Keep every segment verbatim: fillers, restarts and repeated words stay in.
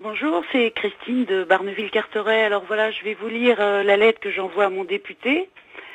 Bonjour, c'est Christine de Barneville-Carteret. Alors voilà, je vais vous lire euh, la lettre que j'envoie à mon député.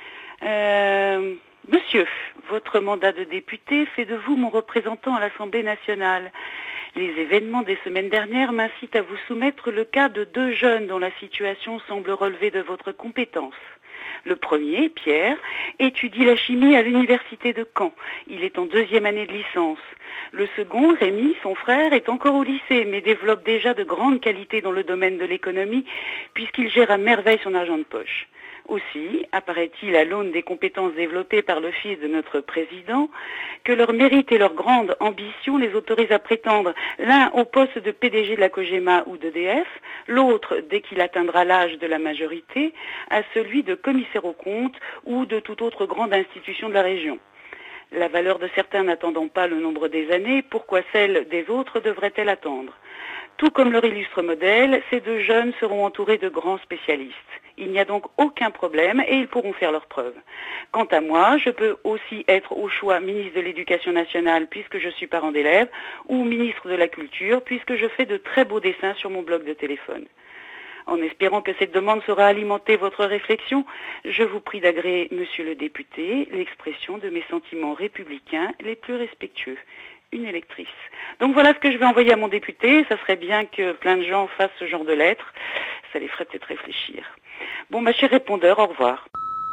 Euh, Monsieur, votre mandat de député fait de vous mon représentant à l'Assemblée nationale. Les événements des semaines dernières m'incitent à vous soumettre le cas de deux jeunes dont la situation semble relever de votre compétence. Le premier, Pierre, étudie la chimie à l'université de Caen. Il est en deuxième année de licence. Le second, Rémi, son frère, est encore au lycée, mais développe déjà de grandes qualités dans le domaine de l'économie, puisqu'il gère à merveille son argent de poche. Aussi, apparaît-il à l'aune des compétences développées par le fils de notre président, que leur mérite et leur grande ambition les autorisent à prétendre l'un au poste de P D G de la Cogema ou d'E D F, l'autre, dès qu'il atteindra l'âge de la majorité, à celui de commissaire aux comptes ou de toute autre grande institution de la région. La valeur de certains n'attendant pas le nombre des années, pourquoi celle des autres devrait-elle attendre ? Tout comme leur illustre modèle, ces deux jeunes seront entourés de grands spécialistes. Il n'y a donc aucun problème et ils pourront faire leurs preuves. Quant à moi, je peux aussi être au choix ministre de l'Éducation nationale puisque je suis parent d'élèves ou ministre de la Culture puisque je fais de très beaux dessins sur mon blog de téléphone. En espérant que cette demande saura alimenter votre réflexion, je vous prie d'agréer, monsieur le député, l'expression de mes sentiments républicains les plus respectueux. Une électrice. Donc voilà ce que je vais envoyer à mon député. Ça serait bien que plein de gens fassent ce genre de lettres. Ça les ferait peut-être réfléchir. Bon, ma chère répondeur, au revoir.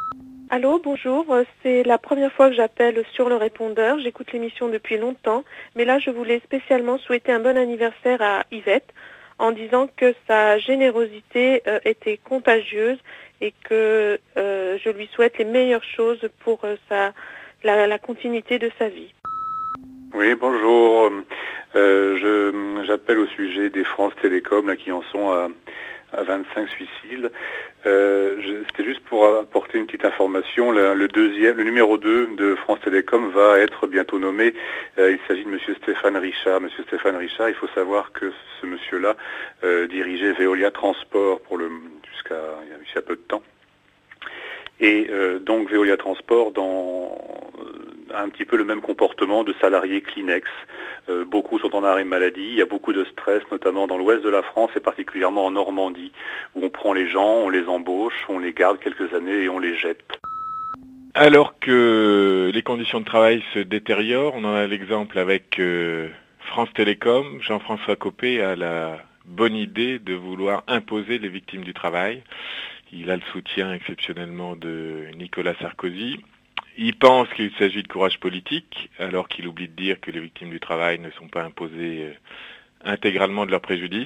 Allô, bonjour. C'est la première fois que j'appelle sur le répondeur. J'écoute l'émission depuis longtemps. Mais là, je voulais spécialement souhaiter un bon anniversaire à Yvette en disant que sa générosité euh, était contagieuse et que euh, je lui souhaite les meilleures choses pour euh, sa, la, la continuité de sa vie. Oui, bonjour. Euh, je, j'appelle au sujet des France Télécom là, qui en sont à, à vingt-cinq suicides. Euh, je, c'était juste pour apporter une petite information. Le, le deuxième, le numéro deux de France Télécom va être bientôt nommé. Euh, il s'agit de Monsieur Stéphane Richard. Monsieur Stéphane Richard, il faut savoir que ce monsieur-là euh, dirigeait Veolia Transport pour le jusqu'à il y a peu de temps. Et euh, donc Veolia Transport dans a un petit peu le même comportement de salariés Kleenex. Euh, beaucoup sont en arrêt maladie, il y a beaucoup de stress, notamment dans l'ouest de la France et particulièrement en Normandie, où on prend les gens, on les embauche, on les garde quelques années et on les jette. Alors que les conditions de travail se détériorent, on en a l'exemple avec euh, France Télécom. Jean-François Copé a la bonne idée de vouloir imposer les victimes du travail. Il a le soutien exceptionnellement de Nicolas Sarkozy. Il pense qu'il s'agit de courage politique, alors qu'il oublie de dire que les victimes du travail ne sont pas imposées euh, intégralement de leur préjudice.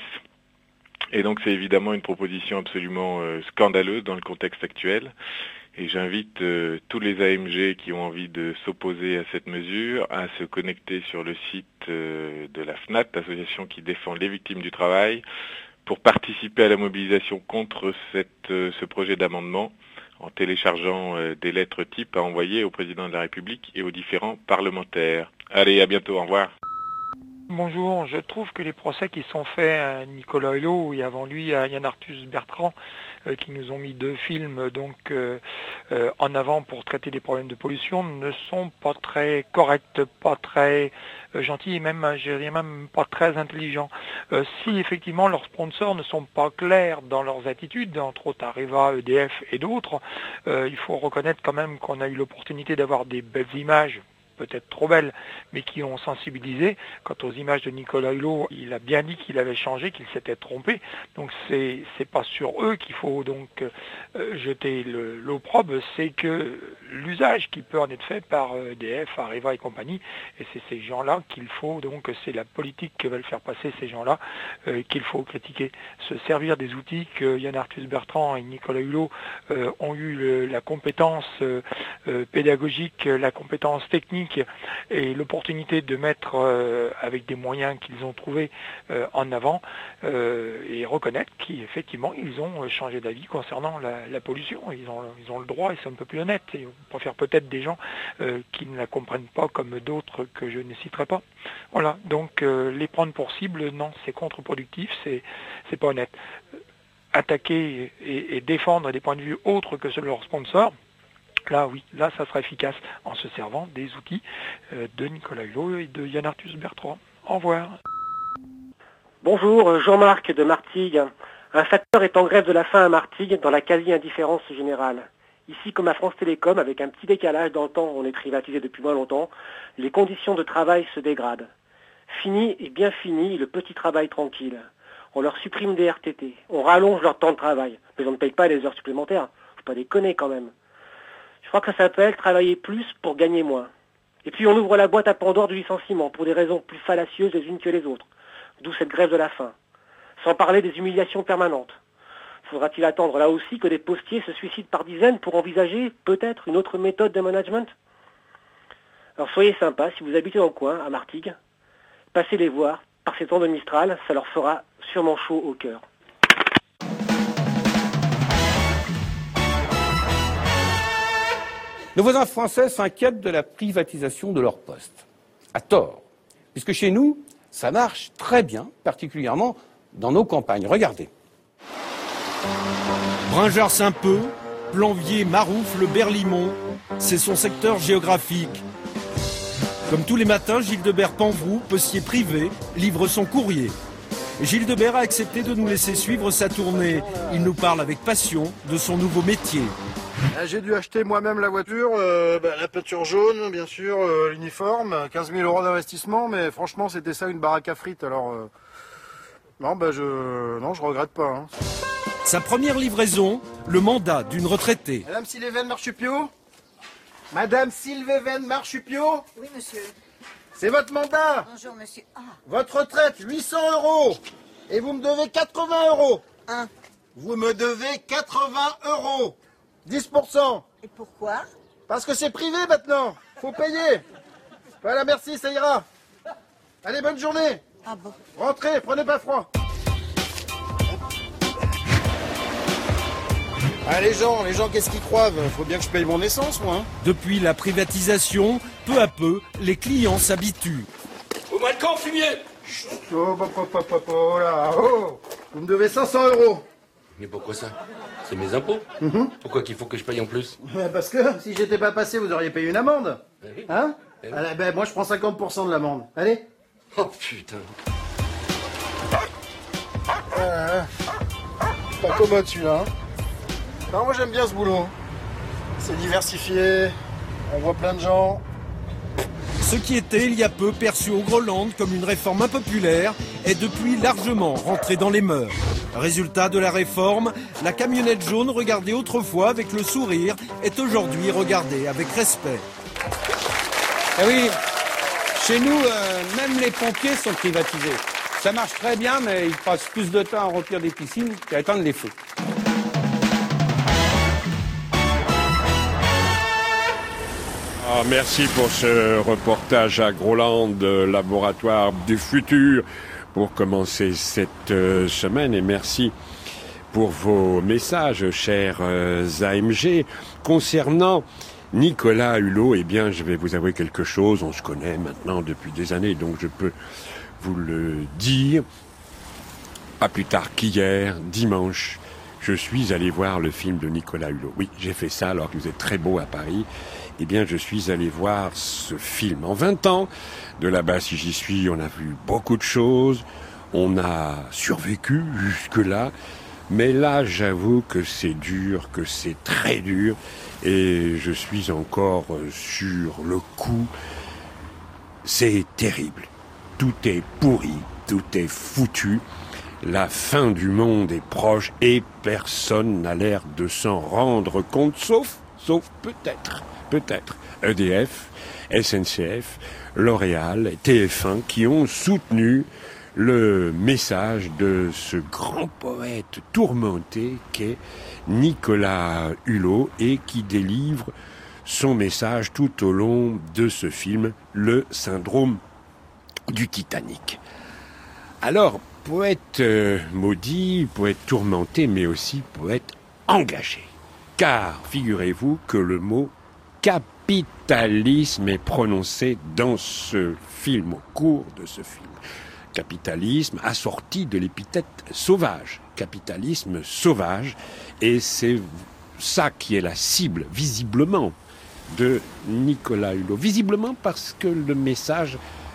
Et donc c'est évidemment une proposition absolument euh, scandaleuse dans le contexte actuel. Et j'invite euh, tous les A M G qui ont envie de s'opposer à cette mesure à se connecter sur le site euh, de la FNAT, l'association qui défend les victimes du travail, pour participer à la mobilisation contre cette, euh, ce projet d'amendement, en téléchargeant euh, des lettres types à envoyer au président de la République et aux différents parlementaires. Allez, à bientôt, au revoir. Bonjour, je trouve que les procès qui sont faits à Nicolas Hulot et avant lui à Yann Arthus Bertrand, euh, qui nous ont mis deux films donc euh, euh, en avant pour traiter des problèmes de pollution, ne sont pas très corrects, pas très euh, gentils et même, je dirais même pas très intelligents. Euh, si effectivement leurs sponsors ne sont pas clairs dans leurs attitudes, entre autres Areva, E D F et d'autres, euh, il faut reconnaître quand même qu'on a eu l'opportunité d'avoir des belles images, peut-être trop belles, mais qui ont sensibilisé. Quant aux images de Nicolas Hulot, il a bien dit qu'il avait changé, qu'il s'était trompé. Donc c'est c'est pas sur eux qu'il faut donc euh, jeter le, l'opprobre, c'est que l'usage qui peut en être fait par E D F, Areva et compagnie, et c'est ces gens-là qu'il faut donc, c'est la politique que veulent faire passer ces gens-là euh, qu'il faut critiquer. Se servir des outils que Yann Arthus Bertrand et Nicolas Hulot euh, ont eu le, la compétence euh, euh, pédagogique, la compétence technique et l'opportunité de mettre euh, avec des moyens qu'ils ont trouvés euh, en avant euh, et reconnaître qu'effectivement ils ont changé d'avis concernant la, la pollution. Ils ont, ils ont le droit et c'est un peu plus honnête. Et on préfère peut-être des gens euh, qui ne la comprennent pas comme d'autres que je ne citerai pas. Voilà, donc euh, les prendre pour cible, non, c'est contre-productif, c'est, c'est pas honnête. Attaquer et, et défendre des points de vue autres que ceux de leurs sponsors, là, oui, là, ça sera efficace en se servant des outils euh, de Nicolas Hulot et de Yann Arthus Bertrand. Au revoir. Bonjour, Jean-Marc de Martigues. Un facteur est en grève de la faim à Martigues dans la quasi-indifférence générale. Ici, comme à France Télécom, avec un petit décalage dans le temps, on est privatisé depuis moins longtemps, les conditions de travail se dégradent. Fini et bien fini le petit travail tranquille. On leur supprime des R T T, on rallonge leur temps de travail, mais on ne paye pas les heures supplémentaires. Faut pas déconner quand même. Je crois que ça s'appelle travailler plus pour gagner moins. Et puis on ouvre la boîte à Pandore du licenciement pour des raisons plus fallacieuses les unes que les autres. D'où cette grève de la faim. Sans parler des humiliations permanentes. Faudra-t-il attendre là aussi que des postiers se suicident par dizaines pour envisager peut-être une autre méthode de management? Alors soyez sympas, si vous habitez dans le coin, à Martigues, passez les voir, par ces temps de Mistral, ça leur fera sûrement chaud au cœur. Nos voisins français s'inquiètent de la privatisation de leurs postes. À tort. Puisque chez nous, ça marche très bien, particulièrement dans nos campagnes. Regardez. Bringard-Saint-Peu, Planvier, Maroufle, Berlimont, c'est son secteur géographique. Comme tous les matins, Gildebert Panvroux, postier privé, livre son courrier. Gildebert a accepté de nous laisser suivre sa tournée. Il nous parle avec passion de son nouveau métier. J'ai dû acheter moi-même la voiture, euh, bah, la peinture jaune, bien sûr, euh, l'uniforme, quinze mille euros d'investissement, mais franchement, c'était ça une baraque à frites, alors... Euh... Non, bah je... Non, je regrette pas. Hein. Sa première livraison, le mandat d'une retraitée. Madame Sylvéven Marchupio Madame Sylvéven Marchupio Oui, monsieur. C'est votre mandat. Bonjour, monsieur. Ah. Votre retraite, huit cents euros. Et vous me devez quatre-vingts euros. Un. Vous me devez quatre-vingts euros. dix pour cent. Et pourquoi? Parce que c'est privé maintenant. Faut payer. Voilà, merci, ça ira. Allez, bonne journée. Ah bon? Rentrez, prenez pas froid. Ah, les gens, les gens, qu'est-ce qu'ils croient? Faut bien que je paye mon essence, moi. Hein. Depuis la privatisation, peu à peu, les clients s'habituent. Au mois de camp, fumier. Oh, oh, oh, oh, oh, oh, là, oh. Vous me devez cinq cents euros. Mais pourquoi ça? C'est mes impôts. Mm-hmm. Pourquoi qu'il faut que je paye en plus? Parce que si j'étais pas passé, vous auriez payé une amende. Ben oui. Hein ben oui. Allez, ben, moi, je prends cinquante pour cent de l'amende. Allez. Oh putain. Euh, pas commode celui-là. Hein. Non, moi j'aime bien ce boulot. C'est diversifié, on voit plein de gens. Ce qui était il y a peu perçu au Groenland comme une réforme impopulaire est depuis largement rentré dans les mœurs. Résultat de la réforme, la camionnette jaune regardée autrefois avec le sourire est aujourd'hui regardée avec respect. Eh oui, chez nous, euh, même les pompiers sont privatisés. Ça marche très bien, mais ils passent plus de temps à remplir des piscines qu'à éteindre les feux. Ah, merci pour ce reportage à Groenland, laboratoire du futur, pour commencer cette euh, semaine. Et merci pour vos messages, chers euh, A M G. Concernant Nicolas Hulot, eh bien, je vais vous avouer quelque chose. On se connaît maintenant depuis des années, donc je peux vous le dire. Pas plus tard qu'hier, dimanche, je suis allé voir le film de Nicolas Hulot. Oui, j'ai fait ça alors que vous êtes très beau à Paris. Eh bien, je suis allé voir ce film. En vingt ans, de là-bas, si j'y suis, on a vu beaucoup de choses. On a survécu jusque-là. Mais là, j'avoue que c'est dur, que c'est très dur. Et je suis encore sur le coup. C'est terrible. Tout est pourri, tout est foutu. La fin du monde est proche et personne n'a l'air de s'en rendre compte, sauf, sauf peut-être, peut-être E D F, S N C F, L'Oréal, T F un qui ont soutenu le message de ce grand poète tourmenté qu'est Nicolas Hulot et qui délivre son message tout au long de ce film, le syndrome du Titanic. Alors, poète euh, maudit, poète tourmenté, mais aussi poète engagé. Car, figurez-vous que le mot capitalisme est prononcé dans ce film, au cours de ce film. Capitalisme assorti de l'épithète sauvage. Capitalisme sauvage. Et c'est ça qui est la cible, visiblement, de Nicolas Hulot. Visiblement parce que le message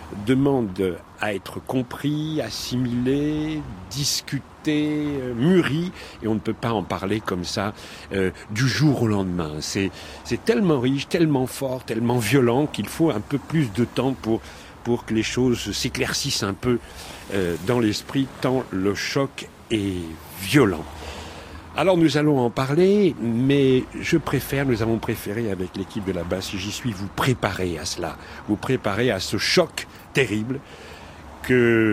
demande à être compris, assimilé, discuté, mûri, et on ne peut pas en parler comme ça euh, du jour au lendemain. C'est, c'est tellement riche, tellement fort, tellement violent qu'il faut un peu plus de temps pour, pour que les choses s'éclaircissent un peu euh, dans l'esprit, tant le choc est violent. Alors nous allons en parler, mais je préfère, nous avons préféré avec l'équipe de la Basse, j'y suis, vous préparer à cela, vous préparer à ce choc terrible que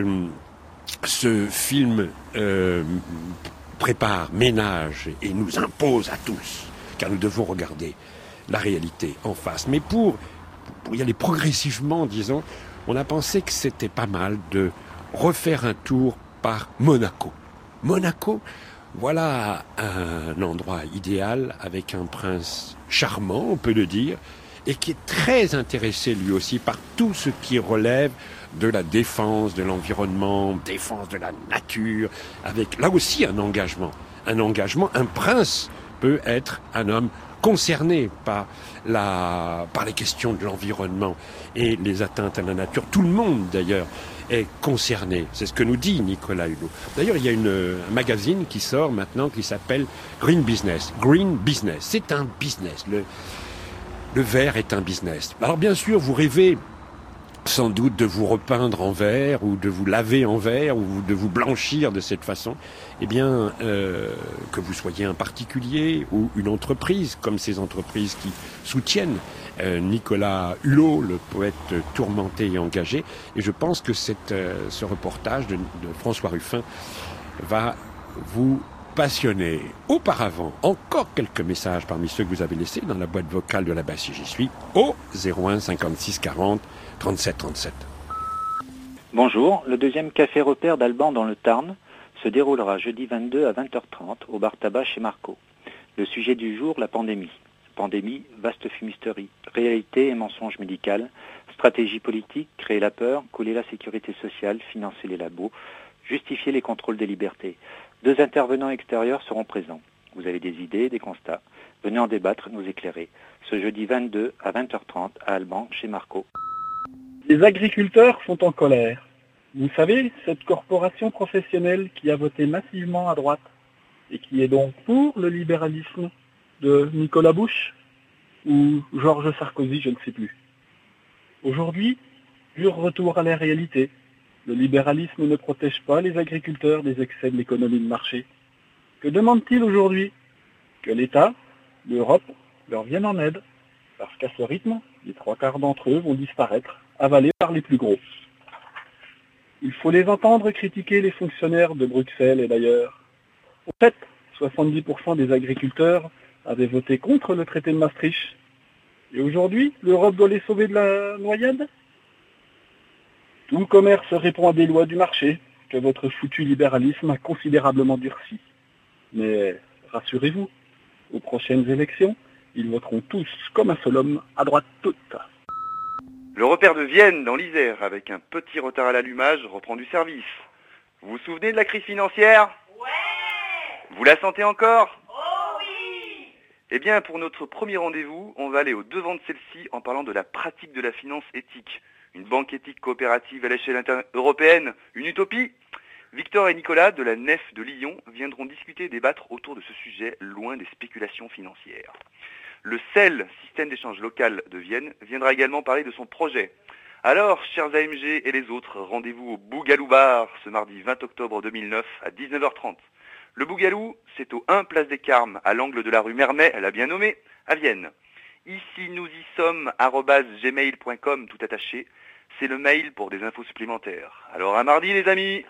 ce film euh, prépare, ménage et nous impose à tous, car nous devons regarder la réalité en face. Mais pour, pour y aller progressivement, disons, on a pensé que c'était pas mal de refaire un tour par Monaco. Monaco, voilà un endroit idéal avec un prince charmant, on peut le dire, et qui est très intéressé lui aussi par tout ce qui relève de la défense de l'environnement, défense de la nature, avec là aussi un engagement. Un engagement, un prince peut être un homme concerné par, la, par les questions de l'environnement et les atteintes à la nature. Tout le monde d'ailleurs est concerné. C'est ce que nous dit Nicolas Hulot. D'ailleurs, il y a une, un magazine qui sort maintenant qui s'appelle Green Business. Green Business, c'est un business. Le, le vert est un business. Alors bien sûr, vous rêvez sans doute de vous repeindre en vert ou de vous laver en vert ou de vous blanchir de cette façon. Eh bien, euh, que vous soyez un particulier ou une entreprise, comme ces entreprises qui soutiennent euh, Nicolas Hulot, le poète tourmenté et engagé. Et je pense que cette, euh, ce reportage de, de François Ruffin va vous passionner. Auparavant, encore quelques messages parmi ceux que vous avez laissés dans la boîte vocale de la Basse, si j'y suis, au zéro un cinquante-six quarante trente-sept trente-sept. Bonjour, le deuxième café repère d'Alban dans le Tarn se déroulera jeudi vingt-deux à vingt heures trente au bar tabac chez Marco. Le sujet du jour, la pandémie. Pandémie, vaste fumisterie, réalité et mensonge médical, stratégie politique, créer la peur, couler la sécurité sociale, financer les labos, justifier les contrôles des libertés. Deux intervenants extérieurs seront présents. Vous avez des idées, des constats. Venez en débattre, nous éclairer. Ce jeudi vingt-deux à vingt heures trente à Alban chez Marco. Les agriculteurs sont en colère. Vous savez, cette corporation professionnelle qui a voté massivement à droite et qui est donc pour le libéralisme de Nicolas Bush ou Georges Sarkozy, je ne sais plus. Aujourd'hui, dur retour à la réalité. Le libéralisme ne protège pas les agriculteurs des excès de l'économie de marché. Que demandent-ils aujourd'hui? Que l'État, l'Europe, leur viennent en aide. Parce qu'à ce rythme, les trois quarts d'entre eux vont disparaître, avalés par les plus gros. Il faut les entendre critiquer les fonctionnaires de Bruxelles et d'ailleurs. En fait, soixante-dix pour cent des agriculteurs avaient voté contre le traité de Maastricht. Et aujourd'hui, l'Europe doit les sauver de la noyade? Tout le commerce répond à des lois du marché que votre foutu libéralisme a considérablement durci. Mais rassurez-vous, aux prochaines élections, ils voteront tous comme un seul homme, à droite toute. Le repère de Vienne, dans l'Isère, avec un petit retard à l'allumage, reprend du service. Vous vous souvenez de la crise financière? Ouais! Vous la sentez encore? Oh oui! Eh bien, pour notre premier rendez-vous, on va aller au devant de celle-ci en parlant de la pratique de la finance éthique. Une banque éthique coopérative à l'échelle européenne, une utopie? Victor et Nicolas de la Nef de Lyon viendront discuter et débattre autour de ce sujet loin des spéculations financières. Le C E L, système d'échange local de Vienne, viendra également parler de son projet. Alors, chers A M G et les autres, rendez-vous au Bougalou Bar ce mardi vingt octobre deux mille neuf à dix-neuf heures trente. Le Bougalou, c'est au un place des Carmes, à l'angle de la rue Mermet, elle a bien nommé, à Vienne. Ici nous y sommes, arobase gmail point com, tout attaché. C'est le mail pour des infos supplémentaires. Alors à mardi les amis!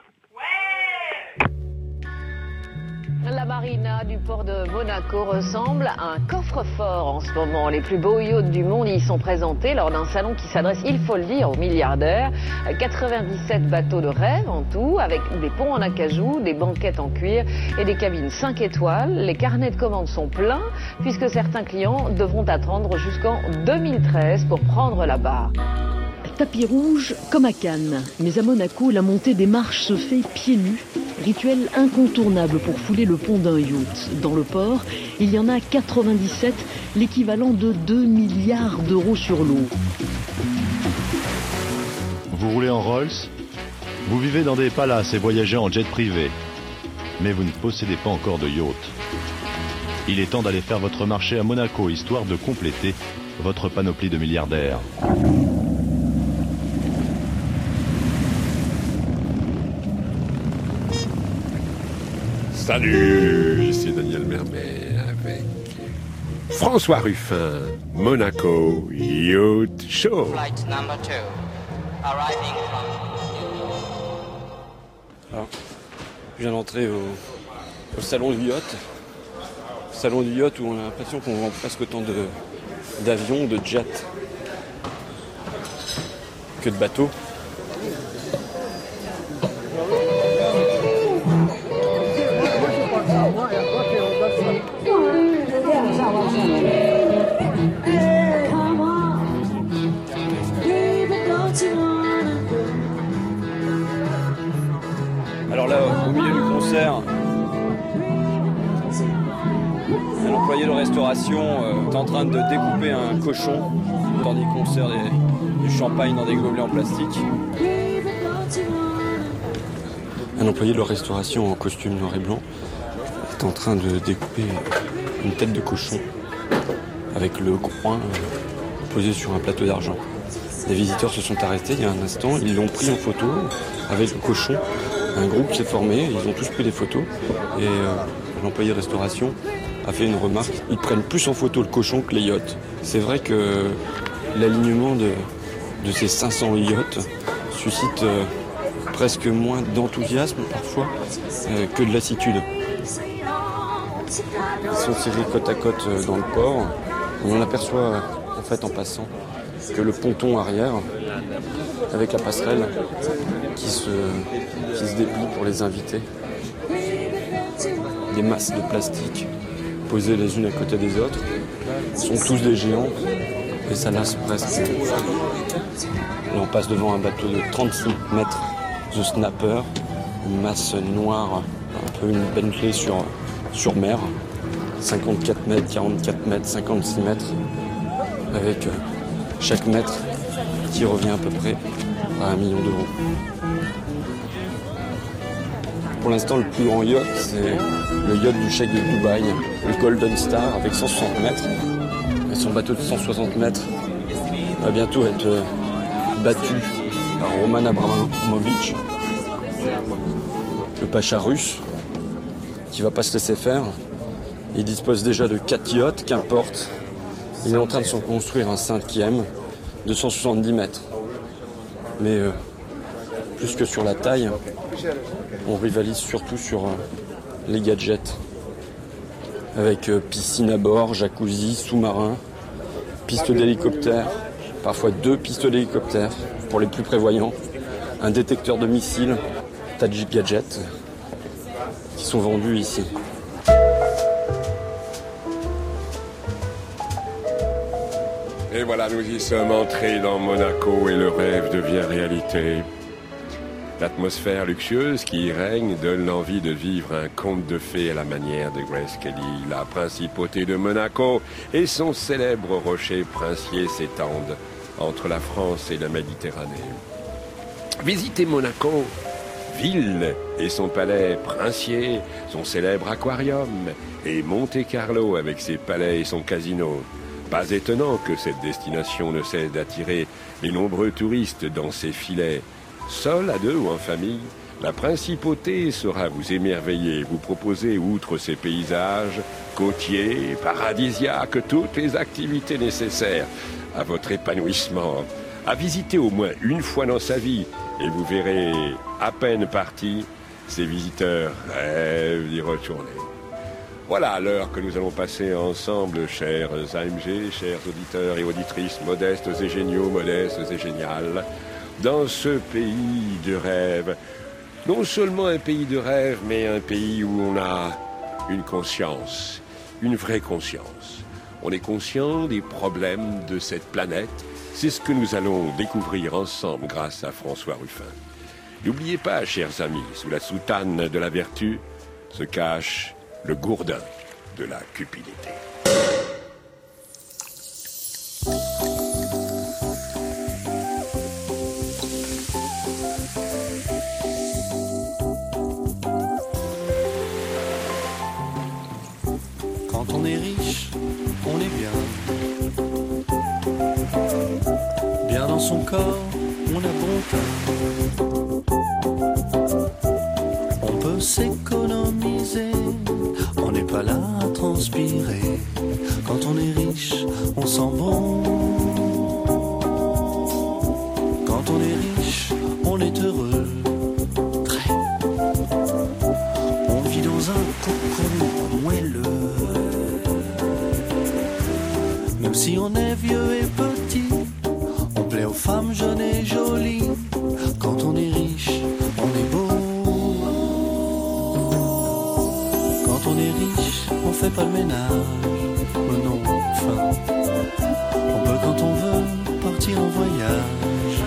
La marina du port de Monaco ressemble à un coffre-fort en ce moment. Les plus beaux yachts du monde y sont présentés lors d'un salon qui s'adresse, il faut le dire, aux milliardaires. quatre-vingt-dix-sept bateaux de rêve en tout, avec des ponts en acajou, des banquettes en cuir et des cabines cinq étoiles. Les carnets de commandes sont pleins puisque certains clients devront attendre jusqu'en deux mille treize pour prendre la barre. Tapis rouge comme à Cannes, mais à Monaco, la montée des marches se fait pieds nus. Rituel incontournable pour fouler le pont d'un yacht. Dans le port, il y en a quatre-vingt-dix-sept, l'équivalent de deux milliards d'euros sur l'eau. Vous roulez en Rolls? Vous vivez dans des palaces et voyagez en jet privé. Mais vous ne possédez pas encore de yacht. Il est temps d'aller faire votre marché à Monaco, histoire de compléter votre panoplie de milliardaires. Salut, c'est Daniel Mermet avec François Ruffin, Monaco Yacht Show. Flight number two, arriving from... Alors, je viens d'entrer au, au salon du yacht. Salon du yacht où on a l'impression qu'on vend presque autant de, d'avions, de jets que de bateaux. Alors là, au milieu du concert, un employé de restauration euh, est en train de découper un cochon tandis qu'on sert des, du champagne dans des gobelets en plastique. Un employé de restauration en costume noir et blanc est en train de découper une tête de cochon avec le coin euh, posé sur un plateau d'argent. Les visiteurs se sont arrêtés il y a un instant, ils l'ont pris en photo avec le cochon. Un groupe s'est formé, ils ont tous pris des photos et euh, l'employé de restauration a fait une remarque. Ils prennent plus en photo le cochon que les yachts. C'est vrai que l'alignement de, de ces cinq cents yachts suscite euh, presque moins d'enthousiasme parfois euh, que de lassitude. Ils sont serrés côte à côte dans le port. On en aperçoit en fait en passant que le ponton arrière avec la passerelle qui se, qui se déplie pour les invités. Des masses de plastique posées les unes à côté des autres sont tous des géants et ça lasse presque. Là, on passe devant un bateau de trente-six mètres, The Snapper, une masse noire, un peu une Bentley sur, sur mer, cinquante-quatre mètres, quarante-quatre mètres, cinquante-six mètres, avec chaque mètre qui revient à peu près à un million d'euros. Pour l'instant, le plus grand yacht, c'est le yacht du cheikh de Dubaï, le Golden Star, avec cent soixante mètres. Et son bateau de cent soixante mètres va bientôt être battu par Roman Abramovich, le pacha russe, qui va pas se laisser faire. Il dispose déjà de quatre yachts, qu'importe. Il est en train de s'en construire un cinquième de cent soixante-dix mètres. Mais euh, plus que sur la taille, on rivalise surtout sur euh, les gadgets. Avec euh, piscine à bord, jacuzzi, sous-marin, piste d'hélicoptère, parfois deux pistes d'hélicoptère pour les plus prévoyants, un détecteur de missiles, tas de Jeep gadgets qui sont vendus ici. Et voilà, nous y sommes entrés dans Monaco et le rêve devient réalité. L'atmosphère luxueuse qui y règne donne l'envie de vivre un conte de fées à la manière de Grace Kelly. La principauté de Monaco et son célèbre rocher princier s'étendent entre la France et la Méditerranée. Visitez Monaco, ville et son palais princier, son célèbre aquarium, et Monte-Carlo avec ses palais et son casino. Pas étonnant que cette destination ne cesse d'attirer les nombreux touristes dans ses filets. Seul, à deux ou en famille, la principauté saura vous émerveiller, vous proposer, outre ses paysages côtiers, paradisiaques, toutes les activités nécessaires à votre épanouissement. À visiter au moins une fois dans sa vie, et vous verrez, à peine partis, ces visiteurs rêvent d'y retourner. Voilà l'heure que nous allons passer ensemble, chers A M G, chers auditeurs et auditrices, modestes et géniaux, modestes et géniales, dans ce pays de rêve. Non seulement un pays de rêve, mais un pays où on a une conscience, une vraie conscience. On est conscient des problèmes de cette planète. C'est ce que nous allons découvrir ensemble grâce à François Ruffin. N'oubliez pas, chers amis, sous la soutane de la vertu se cache le gourdin de la cupidité. est riche, on est bien. Bien dans son corps, on a bon teint. On peut s'économiser, on n'est pas là à transpirer. Quand on est riche, on sent bon. Quand on est riche, on est heureux. Très. On vit dans un cocon moelleux. Même si on est vieux et petit, on plaît aux femmes jeunes et jolies. Quand on est riche, on est beau. Quand on est riche, on fait pas le ménage. Mais non, enfin, on peut quand on veut partir en voyage.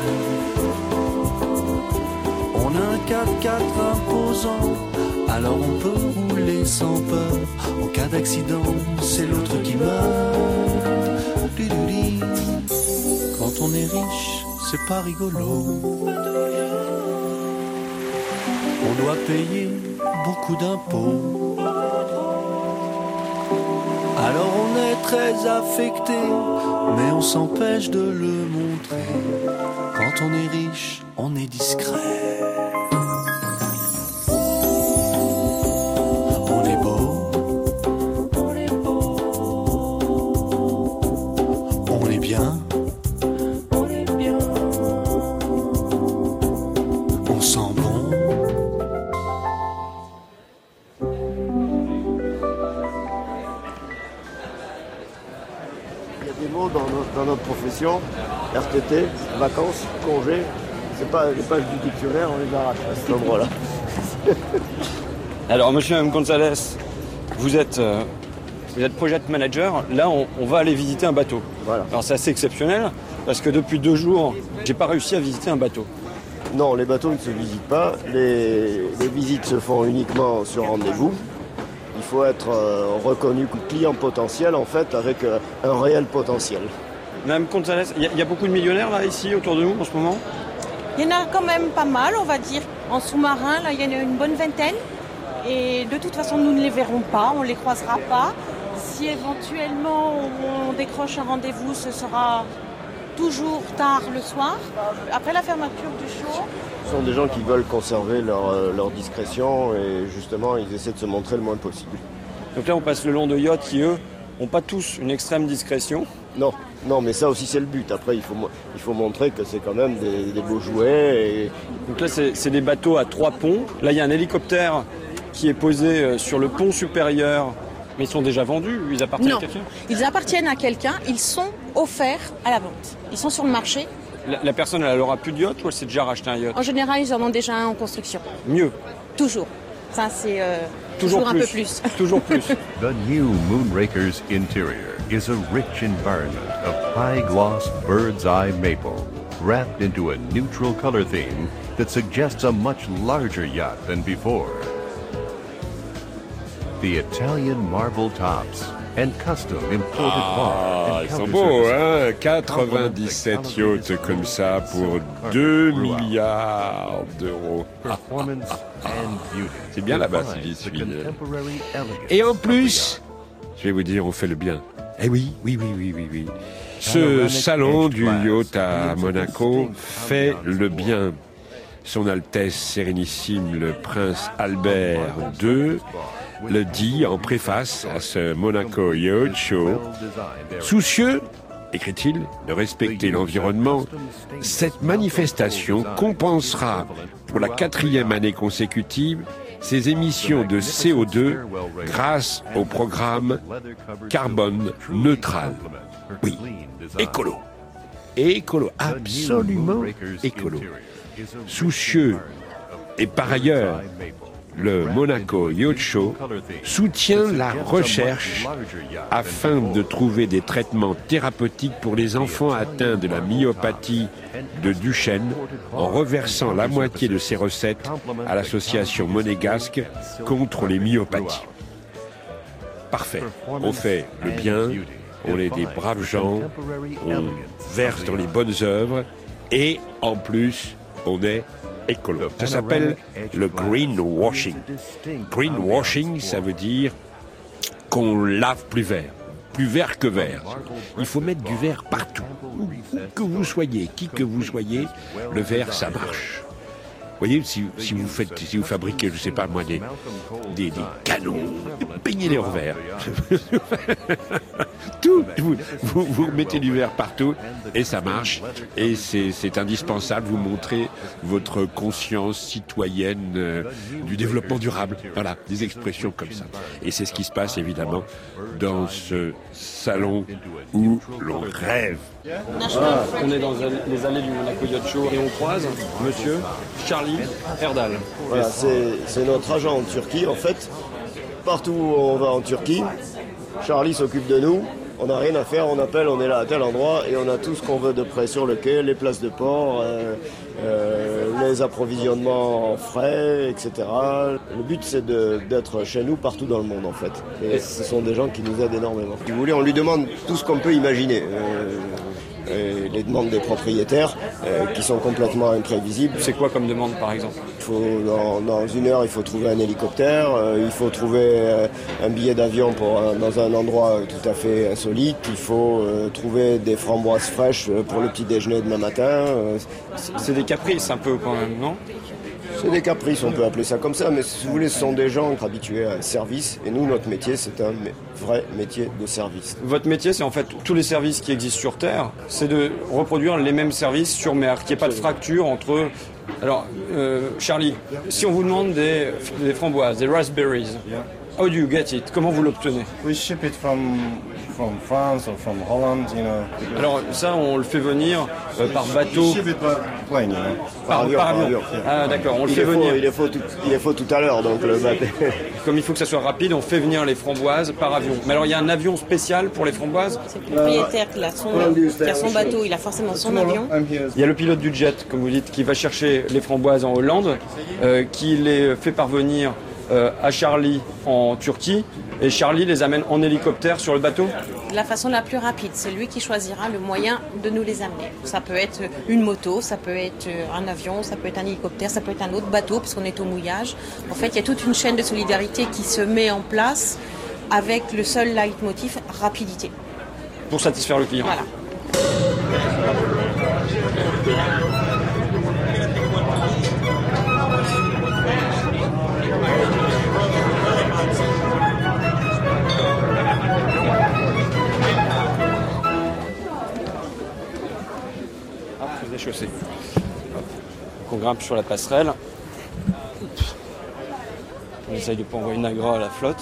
On a un quatre-quatre imposant, alors on peut rouler sans peur. En cas d'accident, c'est l'autre qui meurt. Dududi. Quand on est riche, c'est pas rigolo. On doit payer beaucoup d'impôts. Alors on est très affecté, mais on s'empêche de le montrer. Quand on est riche, on est discret. On est beau. On est beau. On est bien. On est bien. On sent bon. Dans notre, dans notre profession, R T T, vacances, congés, c'est pas les pages du dictionnaire, on les arrache à cet endroit-là. Alors, monsieur Gonzalez, vous êtes, euh, vous êtes project manager. Là, on, on va aller visiter un bateau. Voilà. Alors, c'est assez exceptionnel parce que depuis deux jours, j'ai pas réussi à visiter un bateau. Non, les bateaux ne se visitent pas. Les, les visites se font uniquement sur rendez-vous. Il faut être euh, reconnu comme client potentiel, en fait, avec euh, un réel potentiel. Madame Gonzalez, il y, y a beaucoup de millionnaires, là, ici, autour de nous, en ce moment? Il y en a quand même pas mal, on va dire. En sous-marin, là, il y en a une bonne vingtaine. Et de toute façon, nous ne les verrons pas, on ne les croisera pas. Si éventuellement on décroche un rendez-vous, ce sera toujours tard le soir, après la fermeture du show. Ce sont des gens qui veulent conserver leur, euh, leur discrétion et justement, ils essaient de se montrer le moins possible. Donc là, on passe le long de yachts qui, eux, n'ont pas tous une extrême discrétion. Non, non, mais ça aussi, c'est le but. Après, il faut, il faut montrer que c'est quand même des, des beaux jouets. Et... Donc là, c'est, c'est des bateaux à trois ponts. Là, il y a un hélicoptère qui est posé sur le pont supérieur. Mais ils sont déjà vendus, ils appartiennent non, à quelqu'un? Ils appartiennent à quelqu'un, ils sont offerts à la vente. Ils sont sur le marché. La, la personne, elle aura plus de yacht ou elle s'est déjà racheté un yacht? En général, ils en ont déjà un en construction. Mieux? Toujours. Ça, c'est euh, toujours, toujours plus. un peu plus. Toujours plus. The new Moonraker's interior is a rich environment of high-gloss bird's-eye maple, wrapped into a neutral color theme that suggests a much larger yacht than before. The Italian marble tops and custom imported Ah, bar ils sont beaux, hein? quatre-vingt-dix-sept yachts comme ça pour deux milliards d'euros. C'est bien là-bas, Sylvie. Et en plus, je vais vous dire, on fait le bien. Eh oui, oui, oui, oui, oui, oui. Ce salon du yacht à Monaco fait le bien. Son Altesse Sérénissime, le prince Albert deux, le dit en préface à ce Monaco Yacht Show. Soucieux, écrit-il, de respecter l'environnement, cette manifestation compensera pour la quatrième année consécutive ses émissions de C O deux grâce au programme carbone neutral. Oui, écolo. Écolo, absolument écolo. Soucieux et par ailleurs, le Monaco Yacht Show soutient la recherche afin de trouver des traitements thérapeutiques pour les enfants atteints de la myopathie de Duchenne en reversant la moitié de ses recettes à l'association monégasque contre les myopathies. Parfait. On fait le bien, on est des braves gens, on verse dans les bonnes œuvres et en plus, on est écolo. Ça s'appelle le greenwashing. Greenwashing, ça veut dire qu'on lave plus vert. Plus vert que vert. Il faut mettre du vert partout. Où que vous soyez, qui que vous soyez, le vert, ça marche. Vous voyez, si, si vous faites, si vous fabriquez, je sais pas moi, des, des, des canons, peignez-les en vert. Tout, vous, vous, vous mettez du vert partout et ça marche. Et c'est, c'est indispensable. Vous montrez votre conscience citoyenne euh, du développement durable. Voilà, des expressions comme ça. Et c'est ce qui se passe évidemment dans ce salon où l'on rêve. Ah, on est dans les allées du Monaco Yacht Show et on croise monsieur Charlie Erdal. Voilà, c'est, c'est notre agent en Turquie en fait. Partout où on va en Turquie, Charlie s'occupe de nous. On n'a rien à faire, on appelle, on est là à tel endroit et on a tout ce qu'on veut de près sur le quai, les places de port, euh, euh, les approvisionnements en frais, et cetera. Le but c'est de, d'être chez nous partout dans le monde en fait. Et ce sont des gens qui nous aident énormément. Si vous voulez, on lui demande tout ce qu'on peut imaginer. Euh, et les demandes des propriétaires euh, qui sont complètement imprévisibles. C'est quoi comme demande par exemple? Il faut, dans, dans une heure, il faut trouver un hélicoptère, euh, il faut trouver euh, un billet d'avion pour un, dans un endroit tout à fait insolite, il faut euh, trouver des framboises fraîches pour le petit déjeuner demain matin. Euh, c'est, c'est des caprices un peu quand même, non? C'est des caprices, on peut appeler ça comme ça, mais si vous voulez, ce sont des gens habitués à un service. Et nous, notre métier, c'est un vrai métier de service. Votre métier, c'est en fait tous les services qui existent sur Terre, c'est de reproduire les mêmes services sur mer, qu'il n'y ait pas de fracture entre... Alors, euh, Charlie, si on vous demande des, des framboises, des raspberries, how do you get it? Comment vous l'obtenez? We ship it from from France or from Holland, you know. Alors ça, on le fait venir euh, par bateau. We ship it by plane, you know. Par, par avion. Par avion. Ah d'accord, on le il fait faut, venir. Il est faux tout, il est faux tout à l'heure, donc le bateau. Comme il faut que ça soit rapide, on fait venir les framboises par avion. Mais alors il y a un avion spécial pour les framboises? C'est le propriétaire qui a son, qui a son bateau, il a forcément son avion. Il y a le pilote du jet, comme vous dites, qui va chercher les framboises en Hollande, euh, qui les fait parvenir euh, à Charlie en Turquie, et Charlie les amène en hélicoptère sur le bateau? De la façon la plus rapide, c'est lui qui choisira le moyen de nous les amener. Ça peut être une moto, ça peut être un avion, ça peut être un hélicoptère, ça peut être un autre bateau, puisqu'on est au mouillage. En fait, il y a toute une chaîne de solidarité qui se met en place avec le seul leitmotiv, rapidité. Pour satisfaire le client. Voilà. Chaussée. Donc on grimpe sur la passerelle. On essaye de ne pas envoyer Nagra à la flotte.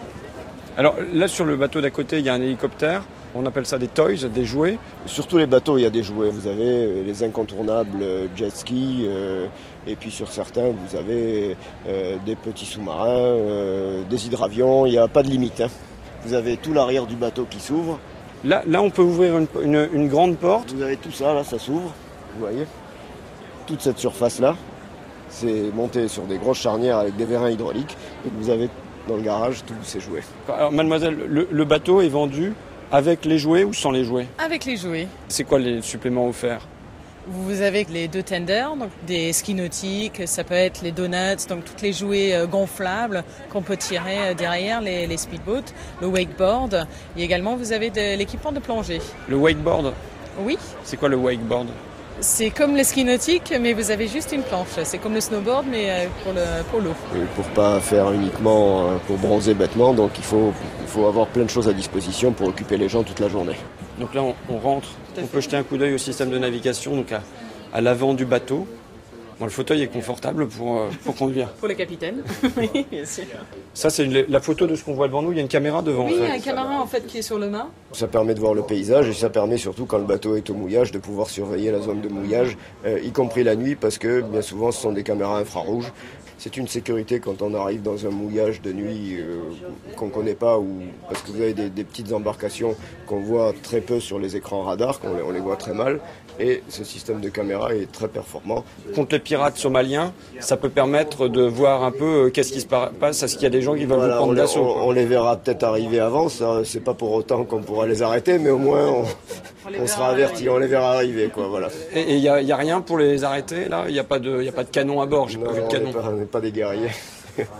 Alors là sur le bateau d'à côté il y a un hélicoptère. On appelle ça des toys, des jouets. Sur tous les bateaux il y a des jouets. Vous avez les incontournables jet ski euh, et puis sur certains vous avez euh, des petits sous-marins, euh, des hydravions. Il n'y a pas de limite. Hein. Vous avez tout l'arrière du bateau qui s'ouvre. Là, là on peut ouvrir une, une, une grande porte. Vous avez tout ça, là ça s'ouvre. Vous voyez, toute cette surface-là, c'est monté sur des grosses charnières avec des vérins hydrauliques. Et vous avez dans le garage tous ces jouets. Alors mademoiselle, le, le bateau est vendu avec les jouets ou sans les jouets? Avec les jouets. C'est quoi les suppléments offerts? Vous avez les deux tenders, donc des skis nautiques, ça peut être les donuts, donc tous les jouets gonflables qu'on peut tirer derrière les, les speedboats, le wakeboard, et également vous avez de l'équipement de plongée. Le wakeboard? Oui. C'est quoi le wakeboard? C'est comme le ski nautique, mais vous avez juste une planche. C'est comme le snowboard, mais pour, le, pour l'eau. Et pour pas faire uniquement pour bronzer bêtement, donc il faut, il faut avoir plein de choses à disposition pour occuper les gens toute la journée. Donc là, on, on rentre, on peut jeter un coup d'œil au système de navigation, donc à, à l'avant du bateau. Bon, le fauteuil est confortable pour, pour conduire. Pour le capitaine, oui, bien sûr. Ça, c'est une, la photo de ce qu'on voit devant nous. Il y a une caméra devant. Oui, en fait. il y a une caméra en fait qui est sur le mât. Ça permet de voir le paysage et ça permet surtout quand le bateau est au mouillage de pouvoir surveiller la zone de mouillage, euh, y compris la nuit parce que bien souvent ce sont des caméras infrarouges. C'est une sécurité quand on arrive dans un mouillage de nuit euh, qu'on ne connaît pas, ou parce que vous avez des, des petites embarcations qu'on voit très peu sur les écrans radars, qu'on les, on les voit très mal. Et ce système de caméra est très performant. Contre les pirates somaliens, ça peut permettre de voir un peu euh, qu'est-ce qui se passe, est-ce qu'il y a des gens qui veulent voilà, vous prendre on d'assaut. On, on les verra peut-être arriver avant, ça, c'est pas pour autant qu'on pourra les arrêter, mais au moins on, on, on sera averti, on les verra arriver, quoi, voilà. Et il n'y a, a rien pour les arrêter, là? Il n'y a, a pas de canon à bord, j'ai non, pas vu de on canon. On n'est pas, pas des guerriers.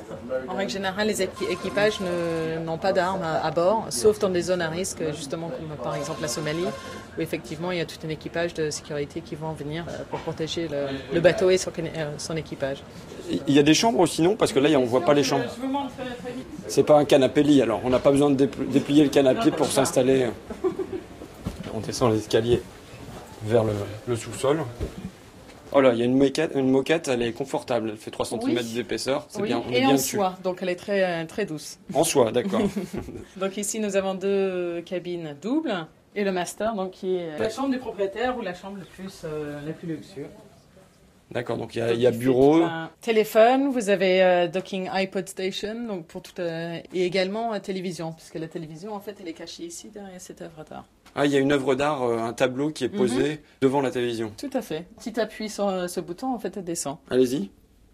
En règle générale, les équi- équipages ne- n'ont pas d'armes à, à bord, sauf dans des zones à risque, justement comme par exemple la Somalie, où effectivement il y a tout un équipage de sécurité qui vont venir euh, pour protéger le, le bateau et son, euh, son équipage. Il y a des chambres sinon, parce que là on ne voit pas les chambres. C'est pas un canapé-lit alors, on n'a pas besoin de dépl- déplier le canapé pour s'installer. On descend l'escalier vers le, le sous-sol. Oh là, il y a une moquette, une moquette, elle est confortable, elle fait trois centimètres Oui. d'épaisseur, c'est Oui, bien. On est et bien en dessus. soie, donc elle est très, euh, très douce. En soie, d'accord. Donc ici nous avons deux cabines doubles et le master, donc qui est la chambre du propriétaire ou la chambre la plus, euh, la plus luxueuse. D'accord, donc il y a, il y a bureau. Un téléphone, vous avez euh, docking iPod station, donc pour tout, euh, et également euh, télévision, puisque la télévision en fait elle est cachée ici derrière cette œuvre d'art. Ah, il y a une œuvre d'art, euh, un tableau qui est posé Mhm. devant la télévision. Tout à fait. Si tu appuies sur euh, ce bouton, en fait elle descend. Allez-y.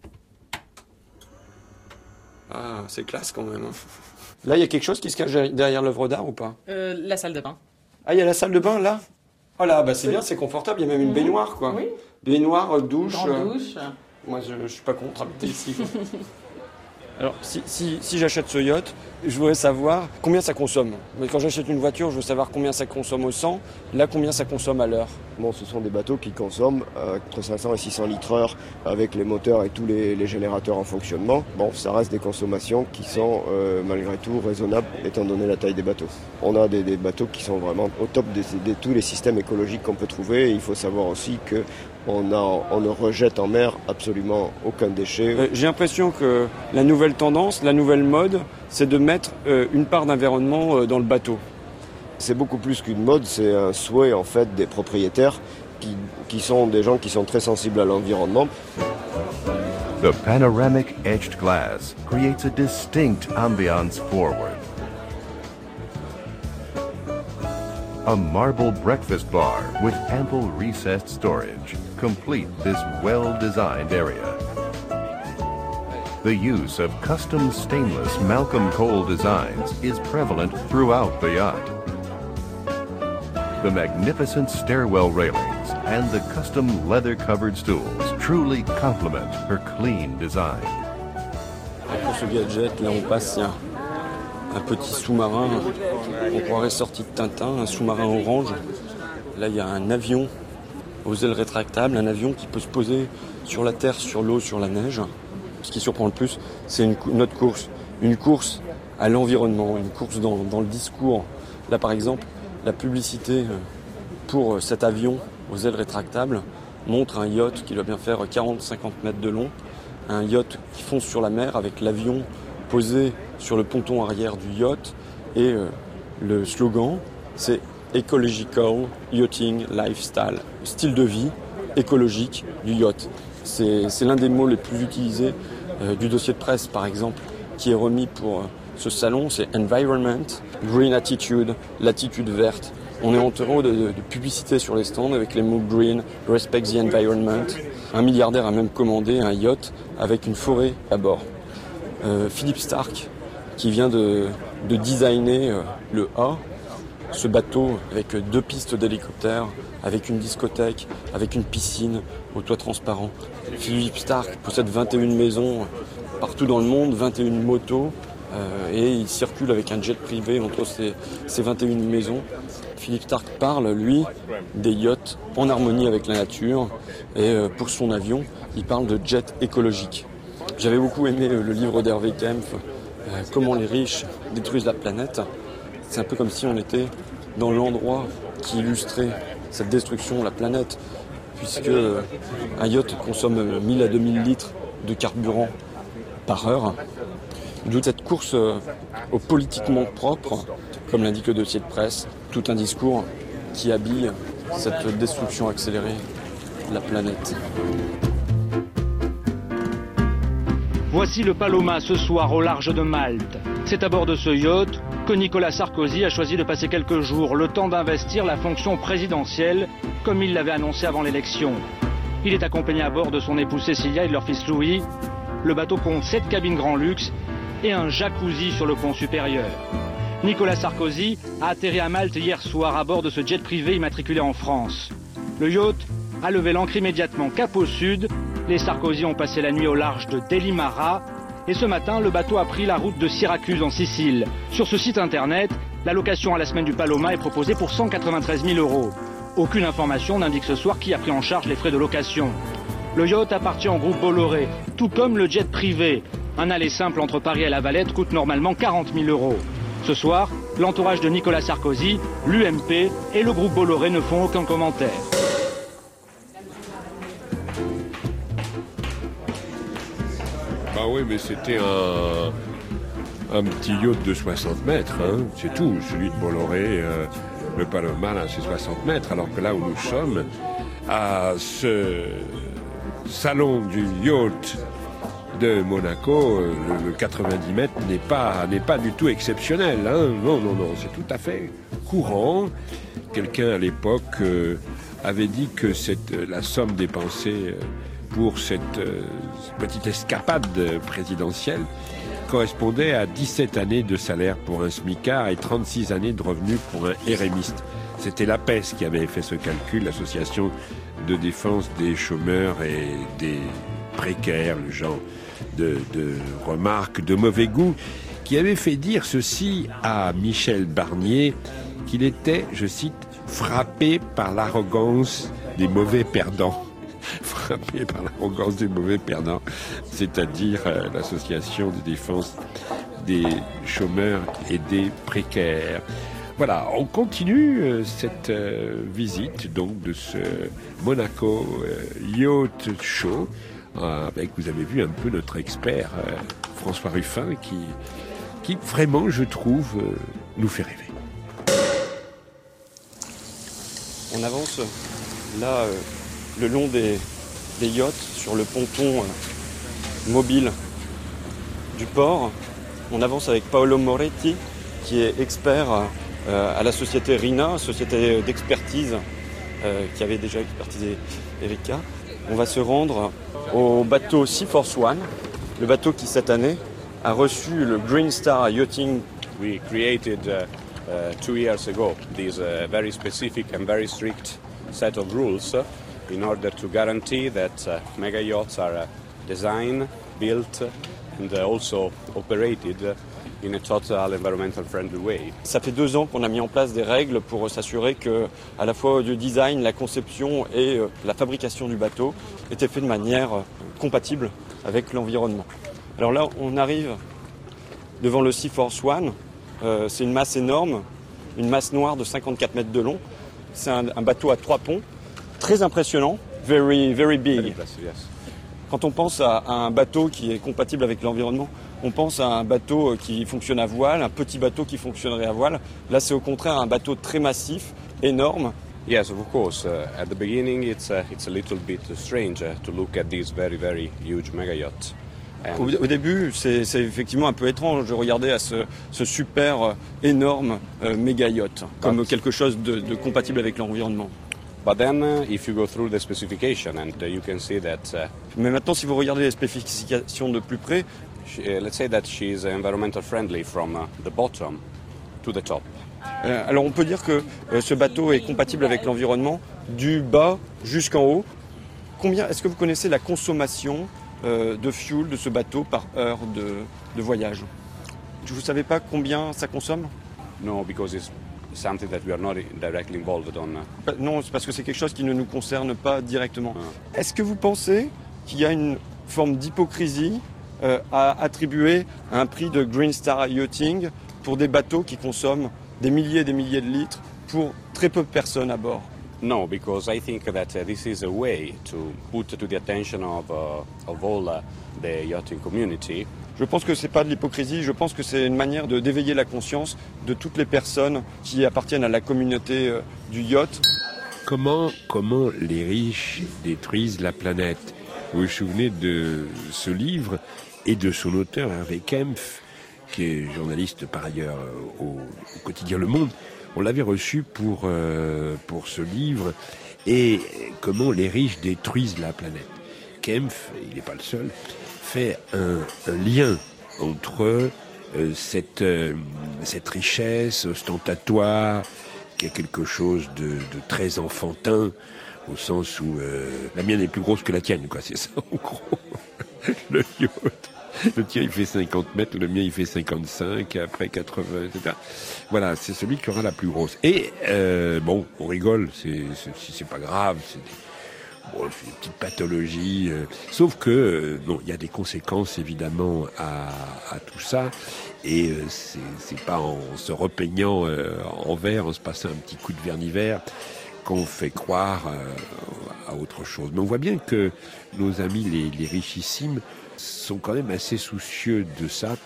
Ah, c'est classe quand même. hein. Là, il y a quelque chose qui se cache derrière l'œuvre d'art ou pas? Euh, la salle de bain. Ah, il y a la salle de bain là? Oh là, bah c'est bien, c'est confortable, il y a même une Mhm. baignoire quoi. Oui. Baignoire, euh, douche. Grande euh, douche. Moi, je, je suis pas contre habiter ici. quoi. Alors, si, si, si j'achète ce yacht, je voudrais savoir combien ça consomme. Mais quand j'achète une voiture, je veux savoir combien ça consomme au cent. Là, combien ça consomme à l'heure. Bon, ce sont des bateaux qui consomment euh, entre cinq cents et six cents litres heure avec les moteurs et tous les, les générateurs en fonctionnement. Bon, ça reste des consommations qui sont euh, malgré tout raisonnables étant donné la taille des bateaux. On a des, des bateaux qui sont vraiment au top de, de tous les systèmes écologiques qu'on peut trouver. Et il faut savoir aussi que on, a, on ne rejette en mer absolument aucun déchet. Euh, J'ai l'impression que la nouvelle tendance, la nouvelle mode, c'est de mettre euh, une part d'environnement euh, dans le bateau. C'est beaucoup plus qu'une mode, c'est un souhait en fait des propriétaires qui, qui sont des gens qui sont très sensibles à l'environnement. The panoramic etched glass creates a distinct ambiance forward. A marble breakfast bar with ample recessed storage complete this well-designed area. The use of custom stainless Malcolm Cole designs is prevalent throughout the yacht. The magnificent stairwell railings and the custom leather-covered stools truly complement her clean design. Pour ce gadget, là on passe, il y a un petit sous-marin, on croirait sorti de Tintin, un sous-marin orange. Là il y a un avion aux ailes rétractables, un avion qui peut se poser sur la terre, sur l'eau, sur la neige. Ce qui surprend le plus, c'est une, notre course, une course à l'environnement, une course dans, dans le discours. Là par exemple, la publicité pour cet avion aux ailes rétractables montre un yacht qui doit bien faire quarante à cinquante mètres de long, un yacht qui fonce sur la mer avec l'avion posé sur le ponton arrière du yacht, et euh, le slogan c'est Ecological Yachting Lifestyle, style de vie écologique du yacht. C'est, c'est l'un des mots les plus utilisés euh, du dossier de presse par exemple qui est remis pour euh, ce salon, c'est Environment, Green Attitude, l'attitude verte. On est entouré de, de, de publicités sur les stands avec les mots Green, Respect the Environment. Un milliardaire a même commandé un yacht avec une forêt à bord. Euh, Philippe Stark, qui vient de, de designer euh, le A, ce bateau avec deux pistes d'hélicoptère, avec une discothèque, avec une piscine au toit transparent. Philippe Stark possède vingt et une maisons partout dans le monde, vingt et une motos, euh, et il circule avec un jet privé entre ces, ces vingt et une maisons. Philippe Stark parle, lui, des yachts en harmonie avec la nature, et euh, pour son avion, il parle de jet écologique. J'avais beaucoup aimé euh, le livre d'Hervé Kempf, euh, Comment les riches détruisent la planète. C'est un peu comme si on était dans l'endroit qui illustrait cette destruction de la planète, puisque euh, un yacht consomme mille à deux mille litres de carburant par heure. D'où cette course euh, au politiquement propre, comme l'indique le dossier de presse, tout un discours qui habille cette destruction accélérée de la planète. Voici le Paloma ce soir au large de Malte. C'est à bord de ce yacht que Nicolas Sarkozy a choisi de passer quelques jours, le temps d'investir la fonction présidentielle, comme il l'avait annoncé avant l'élection. Il est accompagné à bord de son épouse Cécilia et de leur fils Louis. Le bateau compte sept cabines grand luxe et un jacuzzi sur le pont supérieur. Nicolas Sarkozy a atterri à Malte hier soir à bord de ce jet privé immatriculé en France. Le yacht a levé l'ancre immédiatement cap au sud. Les Sarkozy ont passé la nuit au large de Delimara. Et ce matin, le bateau a pris la route de Syracuse en Sicile. Sur ce site internet, la location à la semaine du Paloma est proposée pour cent quatre-vingt-treize mille euros. Aucune information n'indique ce soir qui a pris en charge les frais de location. Le yacht appartient au groupe Bolloré, tout comme le jet privé. Un aller simple entre Paris et La Valette coûte normalement quarante mille euros. Ce soir, l'entourage de Nicolas Sarkozy, l'U M P et le groupe Bolloré ne font aucun commentaire. Bah oui, mais c'était un, un petit yacht de soixante mètres, hein, c'est tout. Celui de Bolloré, euh, le Paloma, là, c'est soixante mètres, alors que là où nous sommes, à ce salon du yacht de Monaco, le quatre-vingt-dix mètres n'est pas, n'est pas du tout exceptionnel. Hein. Non, non, non, c'est tout à fait courant. Quelqu'un à l'époque euh, avait dit que cette, la somme dépensée euh, pour cette euh, petite escapade présidentielle correspondait à dix-sept années de salaire pour un smicard et trente-six années de revenus pour un érémiste. C'était l'A P E S qui avait fait ce calcul, l'association de défense des chômeurs et des précaires, le genre de, de remarques de mauvais goût, qui avait fait dire ceci à Michel Barnier, qu'il était, je cite, frappé par l'arrogance des mauvais perdants. Frappé par l'arrogance des mauvais perdants, c'est-à-dire euh, l'association de défense des chômeurs et des précaires. Voilà, on continue euh, cette euh, visite donc de ce Monaco euh, Yacht Show euh, avec, vous avez vu un peu notre expert euh, François Ruffin qui, qui vraiment, je trouve, euh, nous fait rêver. On avance là euh, le long des, des yachts sur le ponton euh, mobile du port. On avance avec Paolo Moretti qui est expert euh, à la société RINA, société d'expertise euh, qui avait déjà expertisé Erika. On va se rendre au bateau Sea Force One, le bateau qui cette année a reçu le Green Star Yachting. We created uh, uh, two years ago this uh, very specific and very strict set of rules uh, in order to guarantee that uh, mega yachts are uh, designed, built and uh, also operated uh, in a total environmental friendly way. Ça fait deux ans qu'on a mis en place des règles pour s'assurer que, à la fois le design, la conception et euh, la fabrication du bateau étaient faits de manière euh, compatible avec l'environnement. Alors là, on arrive devant le Sea Force One. Euh, c'est une masse énorme, une masse noire de cinquante-quatre mètres de long. C'est un, un bateau à trois ponts, très impressionnant, very, very big. Very impressive, yes. Quand on pense à, à un bateau qui est compatible avec l'environnement, on pense à un bateau qui fonctionne à voile, un petit bateau qui fonctionnerait à voile. Là, c'est au contraire un bateau très massif, énorme. Yes, of course. Uh, at the beginning, it's uh, it's a little bit strange uh, to look at this very, very huge mega yacht. Au, au début, c'est, c'est effectivement un peu étrange de regarder à ce, ce super euh, énorme euh, méga yacht comme But, quelque chose de, de compatible avec l'environnement. But then, uh, if you go through the specification, and uh, you can see that. Uh, Mais maintenant, si vous regardez les spécifications de plus près, she, uh, let's say that she is environmental friendly from uh, the bottom to the top. Euh, alors, on peut dire que euh, ce bateau est compatible avec l'environnement du bas jusqu'en haut. Combien est-ce que vous connaissez la consommation euh, de fuel de ce bateau par heure de, de voyage? Vous ne savez pas combien ça consomme? No, because it's something that we are not directly involved on. Non, c'est parce que c'est quelque chose qui ne nous concerne pas directement. Ah. Est-ce que vous pensez qu'il y a une forme d'hypocrisie euh, à attribuer un prix de Green Star Yachting pour des bateaux qui consomment des milliers et des milliers de litres pour très peu de personnes à bord? No, because I think that uh, this is a way to put to the attention of, uh, of all uh, the yachting community. Je pense que c'est pas de l'hypocrisie, je pense que c'est une manière de d'éveiller la conscience de toutes les personnes qui appartiennent à la communauté euh, du yacht. Comment, comment les riches détruisent la planète? Vous vous souvenez de ce livre et de son auteur Hervé Kempf, qui est journaliste par ailleurs au, au quotidien Le Monde. On l'avait reçu pour, euh, pour ce livre et comment les riches détruisent la planète. Kempf, il n'est pas le seul, fait un, un lien entre euh, cette, euh, cette richesse ostentatoire qui est quelque chose de, de très enfantin au sens où euh, la mienne est plus grosse que la tienne, quoi. C'est ça en gros. le yacht. Le tien, il fait cinquante mètres, le mien, il fait cinquante-cinq, après quatre-vingts, et cetera. Voilà, c'est celui qui aura la plus grosse. Et, euh, bon, on rigole, c'est, c'est, c'est pas grave, c'est des, bon, c'est des petites pathologies. Euh, sauf que, euh, non, il y a des conséquences, évidemment, à, à tout ça. Et euh, c'est, c'est pas en se repeignant euh, en vert, en se passant un petit coup de vernis vert, qu'on fait croire euh, à autre chose. Mais on voit bien que nos amis, les, les richissimes, sont quand même assez soucieux de ça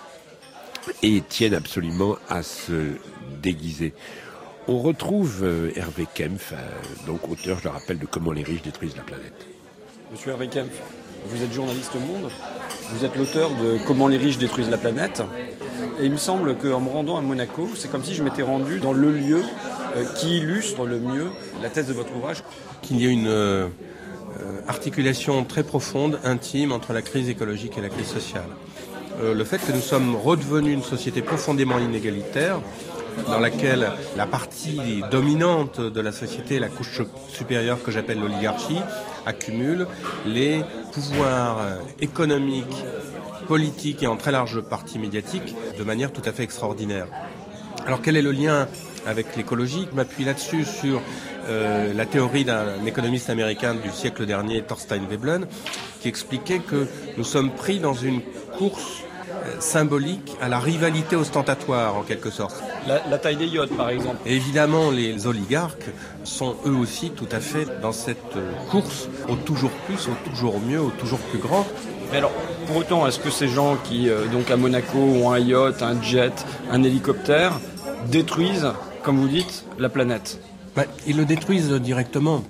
et tiennent absolument à se déguiser. On retrouve euh, Hervé Kempf, euh, donc auteur, je le rappelle, de Comment les riches détruisent la planète. Monsieur Hervé Kempf, vous êtes journaliste au Monde, vous êtes l'auteur de Comment les riches détruisent la planète, et il me semble qu'en me rendant à Monaco, c'est comme si je m'étais rendu dans le lieu euh, qui illustre le mieux la thèse de votre ouvrage. Qu'il y ait une euh, articulation très profonde, intime, entre la crise écologique et la crise sociale. Euh, le fait que nous sommes redevenus une société profondément inégalitaire, dans laquelle la partie dominante de la société, la couche supérieure que j'appelle l'oligarchie, accumule les pouvoirs économiques, politiques et en très large partie médiatiques de manière tout à fait extraordinaire. Alors quel est le lien avec l'écologie? Je m'appuie là-dessus sur euh, la théorie d'un économiste américain du siècle dernier, Thorstein Veblen, qui expliquait que nous sommes pris dans une course symbolique à la rivalité ostentatoire, en quelque sorte. La, la taille des yachts, par exemple. Et évidemment, les oligarques sont eux aussi tout à fait dans cette course au toujours plus, au toujours mieux, au toujours plus grand. Mais alors, pour autant, est-ce que ces gens qui, euh, donc à Monaco, ont un yacht, un jet, un hélicoptère, détruisent, comme vous dites, la planète? Ben, ils le détruisent directement.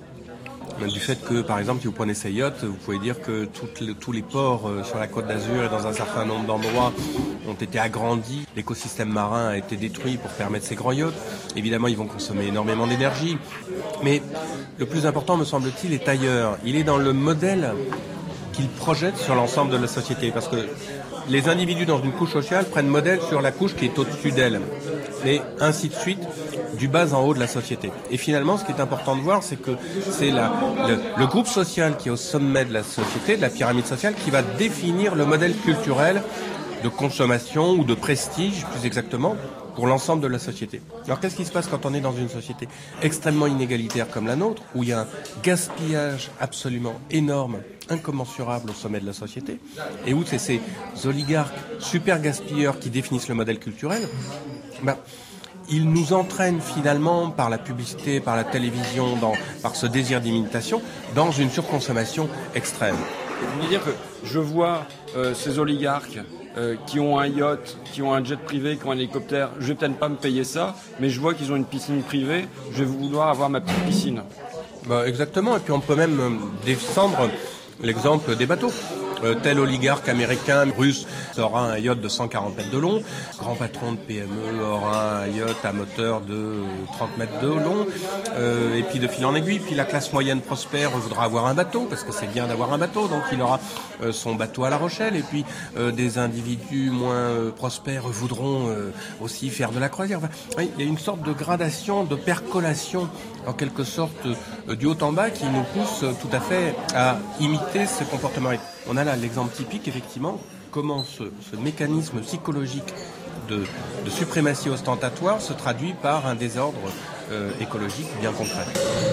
Du fait que, par exemple, si vous prenez ces yachts, vous pouvez dire que toutes les, tous les ports euh, sur la Côte d'Azur et dans un certain nombre d'endroits ont été agrandis. L'écosystème marin a été détruit pour permettre ces grands yachts. Évidemment, ils vont consommer énormément d'énergie. Mais le plus important, me semble-t-il, est ailleurs. Il est dans le modèle qu'ils projettent sur l'ensemble de la société. Parce que les individus dans une couche sociale prennent modèle sur la couche qui est au-dessus d'elle. Et ainsi de suite, du bas en haut de la société. Et finalement, ce qui est important de voir, c'est que c'est la, le, le groupe social qui est au sommet de la société, de la pyramide sociale, qui va définir le modèle culturel de consommation ou de prestige, plus exactement, pour l'ensemble de la société. Alors qu'est-ce qui se passe quand on est dans une société extrêmement inégalitaire comme la nôtre, où il y a un gaspillage absolument énorme, incommensurable au sommet de la société, et où c'est ces oligarques super gaspilleurs qui définissent le modèle culturel, ben, ils nous entraînent finalement par la publicité, par la télévision, dans, par ce désir d'imitation, dans une surconsommation extrême. Vous voulez dire que je vois euh, ces oligarques euh, qui ont un yacht, qui ont un jet privé, qui ont un hélicoptère, je vais peut-être pas me payer ça, mais je vois qu'ils ont une piscine privée, je vais vouloir avoir ma petite piscine. Bah, exactement, et puis on peut même descendre l'exemple des bateaux. Euh, tel oligarque américain, russe, aura un yacht de cent quarante mètres de long. Grand patron de P M E aura un yacht à moteur de trente mètres de long. Euh, et puis de fil en aiguille, puis la classe moyenne prospère voudra avoir un bateau, parce que c'est bien d'avoir un bateau, donc il aura euh, son bateau à La Rochelle. Et puis euh, des individus moins euh, prospères voudront euh, aussi faire de la croisière. Enfin, oui, il y a une sorte de gradation, de percolation, en quelque sorte, euh, du haut en bas, qui nous pousse euh, tout à fait à imiter ce comportement. On a là l'exemple typique, effectivement, comment ce, ce mécanisme psychologique de, de suprématie ostentatoire se traduit par un désordre euh, écologique bien concret.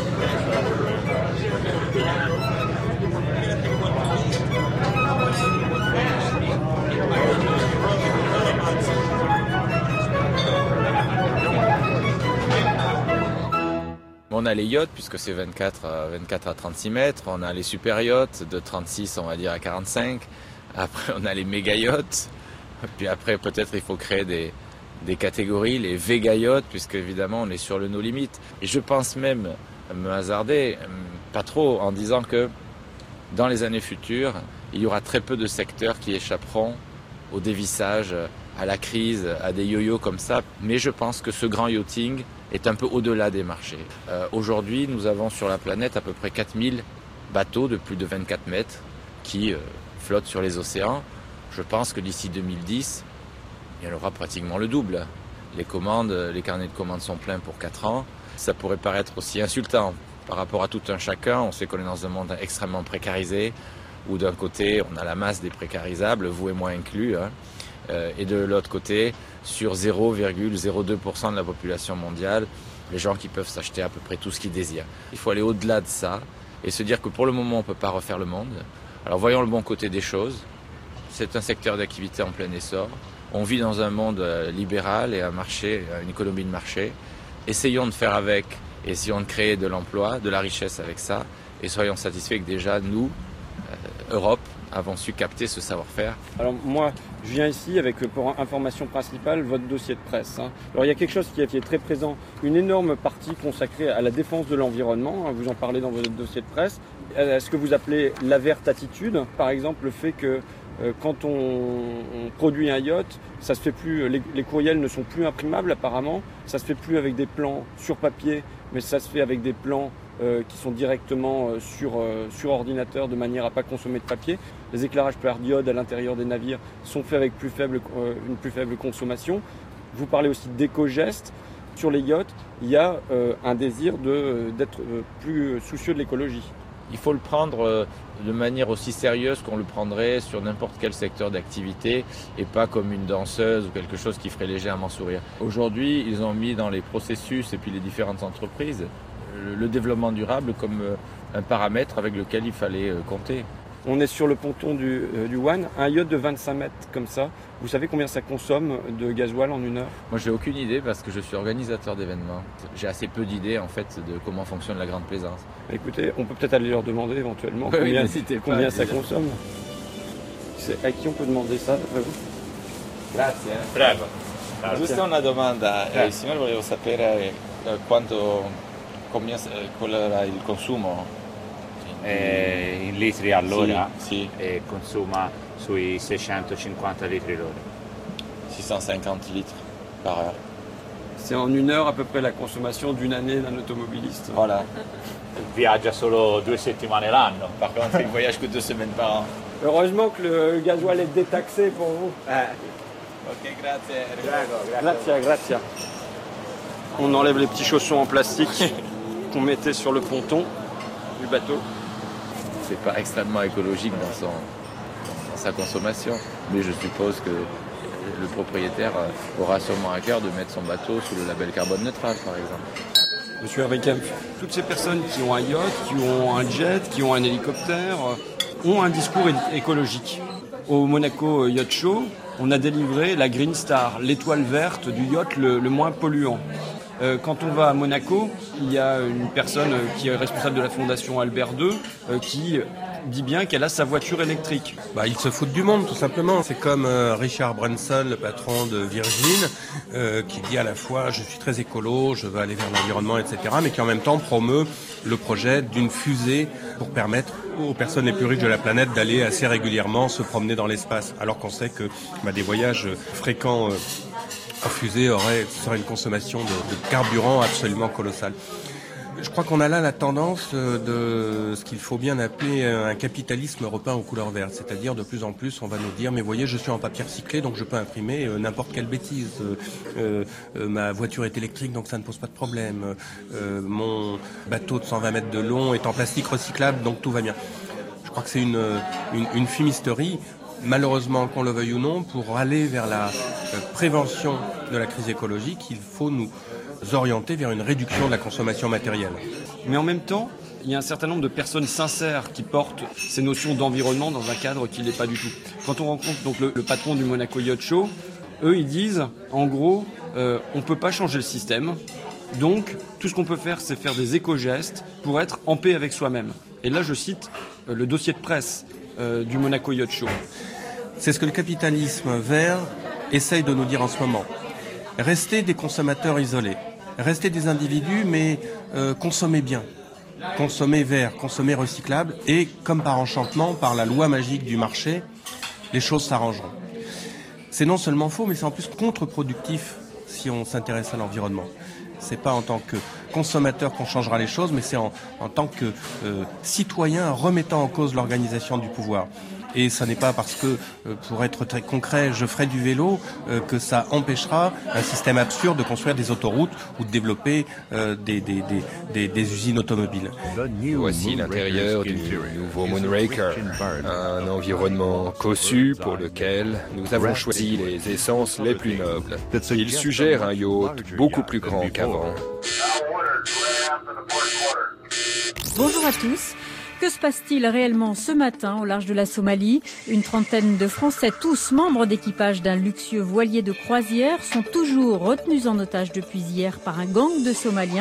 On a les yachts, puisque c'est vingt-quatre à trente-six mètres. On a les super yachts de trente-six, on va dire, à quarante-cinq. Après, on a les méga yachts. Puis après, peut-être, il faut créer des, des catégories, les véga yachts, puisque évidemment, on est sur le no limit. Et je pense même me hasarder, pas trop, en disant que dans les années futures, il y aura très peu de secteurs qui échapperont au dévissage, à la crise, à des yo-yo comme ça. Mais je pense que ce grand yachting est un peu au-delà des marchés. Euh, aujourd'hui, nous avons sur la planète à peu près quatre mille bateaux de plus de vingt-quatre mètres qui euh, flottent sur les océans. Je pense que d'ici deux mille dix, il y en aura pratiquement le double. Les commandes, les carnets de commandes sont pleins pour quatre ans. Ça pourrait paraître aussi insultant par rapport à tout un chacun. On sait qu'on est dans un monde extrêmement précarisé. où d'un côté on a la masse des précarisables, vous et moi inclus, hein, euh, et de l'autre côté, sur zéro virgule zéro deux pour cent de la population mondiale, les gens qui peuvent s'acheter à peu près tout ce qu'ils désirent. Il faut aller au-delà de ça et se dire que pour le moment on ne peut pas refaire le monde. Alors voyons le bon côté des choses, c'est un secteur d'activité en plein essor, on vit dans un monde libéral et un marché, une économie de marché, essayons de faire avec, essayons de créer de l'emploi, de la richesse avec ça, et soyons satisfaits que déjà nous, euh, Europe, avons su capter ce savoir-faire. Alors moi, je viens ici avec pour information principale votre dossier de presse. Hein. Alors il y a quelque chose qui est, qui est très présent, une énorme partie consacrée à la défense de l'environnement, hein, vous en parlez dans votre dossier de presse. Ce que vous appelez la verte attitude, par exemple le fait que euh, quand on, on produit un yacht, ça se fait plus, les, les courriels ne sont plus imprimables apparemment, ça se fait plus avec des plans sur papier, mais ça se fait avec des plans Euh, qui sont directement euh, sur, euh, sur ordinateur de manière à ne pas consommer de papier. Les éclairages par diode à l'intérieur des navires sont faits avec plus faible, euh, une plus faible consommation. Vous parlez aussi d'éco-gestes. Sur les yachts, il y a euh, un désir de, d'être euh, plus soucieux de l'écologie. Il faut le prendre euh, de manière aussi sérieuse qu'on le prendrait sur n'importe quel secteur d'activité et pas comme une danseuse ou quelque chose qui ferait légèrement sourire. Aujourd'hui, ils ont mis dans les processus et puis les différentes entreprises le développement durable comme un paramètre avec lequel il fallait compter. On est sur le ponton du, euh, du One, un yacht de vingt-cinq mètres comme ça. Vous savez combien ça consomme de gasoil en une heure? Moi j'ai aucune idée parce que je suis organisateur d'événements. J'ai assez peu d'idées en fait de comment fonctionne la grande plaisance. Écoutez, on peut peut-être aller leur demander éventuellement oui, combien, oui, combien pas, ça déjà. consomme. C'est à qui on peut demander ça d'après vous? Grazie. Prego. Giusto una domanda, eh, il signore volevo sapere eh, quanto, combien, qual era il consumo? Eh, in litri all'ora sì, sì. E consuma sui seicentocinquanta litri l'ora. six cent cinquante litres par heure. C'est en une heure à peu près la consommation d'une année d'un automobiliste. Voilà. Viaggia solo due settimane l'anno. Par contre, il voyage que deux semaines par an. Heureusement que le gasoil est détaxé pour vous. Eh. Ok, grazie. Grazie, grazie. On enlève les petits chaussons en plastique qu'on mettait sur le ponton du bateau. C'est pas extrêmement écologique dans, son, dans sa consommation, mais je suppose que le propriétaire aura sûrement à cœur de mettre son bateau sous le label carbone neutral, par exemple. Monsieur Henrikempf, toutes ces personnes qui ont un yacht, qui ont un jet, qui ont un hélicoptère, ont un discours écologique. Au Monaco Yacht Show, on a délivré la Green Star, l'étoile verte du yacht le, le moins polluant. Euh, quand on va à Monaco, il y a une personne qui est responsable de la fondation Albert deux euh, qui dit bien qu'elle a sa voiture électrique. Bah, ils se foutent du monde, tout simplement. C'est comme euh, Richard Branson, le patron de Virgin, euh, qui dit à la fois « je suis très écolo, je veux aller vers l'environnement, et cetera » mais qui en même temps promeut le projet d'une fusée pour permettre aux personnes les plus riches de la planète d'aller assez régulièrement se promener dans l'espace, alors qu'on sait que bah, des voyages fréquents euh, en fusée aurait, serait une consommation de, de carburant absolument colossale. Je crois qu'on a là la tendance de ce qu'il faut bien appeler un capitalisme européen aux couleurs vertes, c'est-à-dire de plus en plus on va nous dire mais voyez je suis en papier recyclé donc je peux imprimer euh, n'importe quelle bêtise, euh, euh, ma voiture est électrique donc ça ne pose pas de problème, euh, mon bateau de cent vingt mètres de long est en plastique recyclable donc tout va bien. Je crois que c'est une, une, une fumisterie. Malheureusement, qu'on le veuille ou non, pour aller vers la prévention de la crise écologique, il faut nous orienter vers une réduction de la consommation matérielle. Mais en même temps, il y a un certain nombre de personnes sincères qui portent ces notions d'environnement dans un cadre qui n'est pas du tout. Quand on rencontre donc le, le patron du Monaco Yacht Show, eux ils disent, en gros, euh, on ne peut pas changer le système, donc tout ce qu'on peut faire, c'est faire des éco-gestes pour être en paix avec soi-même. Et là, je cite euh, le dossier de presse euh, du Monaco Yacht Show. C'est ce que le capitalisme vert essaye de nous dire en ce moment. Restez des consommateurs isolés, restez des individus, mais euh, consommez bien. Consommez vert, consommez recyclable, et comme par enchantement, par la loi magique du marché, les choses s'arrangeront. C'est non seulement faux, mais c'est en plus contre-productif si on s'intéresse à l'environnement. C'est pas en tant que consommateur qu'on changera les choses, mais c'est en, en tant que euh, citoyen remettant en cause l'organisation du pouvoir. Et ça n'est pas parce que, euh, pour être très concret, je ferai du vélo euh, que ça empêchera un système absurde de construire des autoroutes ou de développer euh, des, des, des, des, des usines automobiles. Voici l'intérieur du nouveau Moonraker, un environnement cossu pour lequel nous avons choisi les essences les plus nobles. Il suggère un yacht beaucoup plus grand qu'avant. Bonjour à tous. Que se passe-t-il réellement ce matin au large de la Somalie? Une trentaine de Français, tous membres d'équipage d'un luxueux voilier de croisière, sont toujours retenus en otage depuis hier par un gang de Somaliens.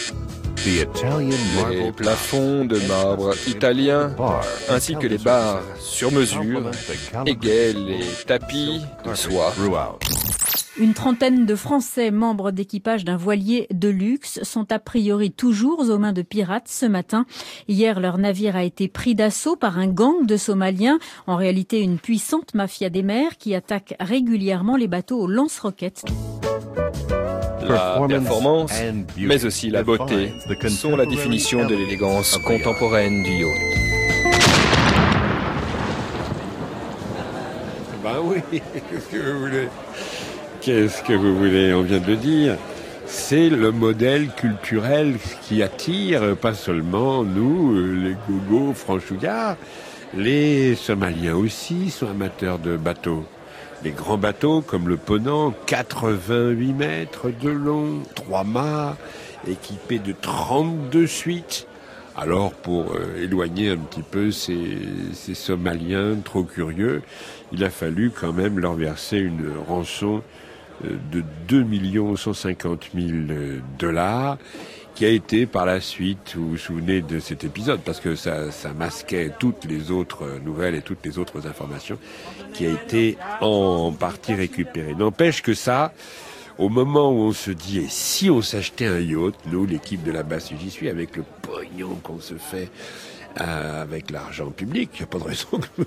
Les plafonds de marbre italien, ainsi que les bars sur mesure, égayent les tapis de soie. Une trentaine de Français, membres d'équipage d'un voilier de luxe, sont a priori toujours aux mains de pirates ce matin. Hier, leur navire a été pris d'assaut par un gang de Somaliens, en réalité une puissante mafia des mers qui attaque régulièrement les bateaux aux lance-roquettes. La performance, mais aussi la beauté, sont la définition de l'élégance contemporaine du yacht. Ben oui, qu'est-ce que vous voulez? Qu'est-ce que vous voulez? On vient de le dire. C'est le modèle culturel qui attire pas seulement nous, les gogos franchouillards, les Somaliens aussi sont amateurs de bateaux. Les grands bateaux comme le Ponant, quatre-vingt-huit mètres de long, trois mâts, équipés de trente-deux suites. Alors pour euh, éloigner un petit peu ces, ces Somaliens trop curieux, il a fallu quand même leur verser une rançon de deux millions cent cinquante mille dollars, qui a été par la suite, vous vous souvenez de cet épisode, parce que ça, ça masquait toutes les autres nouvelles et toutes les autres informations, qui a été en partie récupéré. N'empêche que ça, au moment où on se dit, et si on s'achetait un yacht, nous, l'équipe de la basse, j'y suis, avec le pognon qu'on se fait, Euh, avec l'argent public, il n'y a pas de raison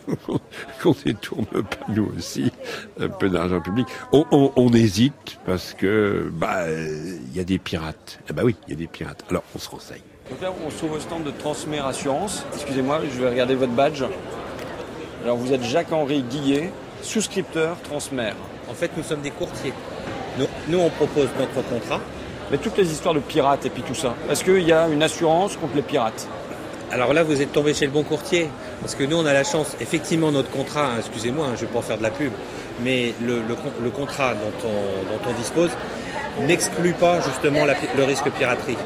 qu'on détourne pas nous aussi un peu d'argent public. On, on, on hésite parce que bah il y a des pirates. Ah bah oui, il y a des pirates. Alors on se renseigne. Donc là, on se trouve au stand de Transmer Assurance. Excusez-moi, je vais regarder votre badge. Alors vous êtes Jacques-Henri Guillet, souscripteur Transmer. En fait, nous sommes des courtiers. Nous, nous, on propose notre contrat. Mais toutes les histoires de pirates et puis tout ça, est-ce qu'il y a une assurance contre les pirates? Alors là, vous êtes tombé chez le bon courtier, parce que nous, on a la chance, effectivement, notre contrat, hein, excusez-moi, hein, je ne vais pas en faire de la pub, mais le, le, le contrat dont on, dont on dispose n'exclut pas justement la, le risque piraterie.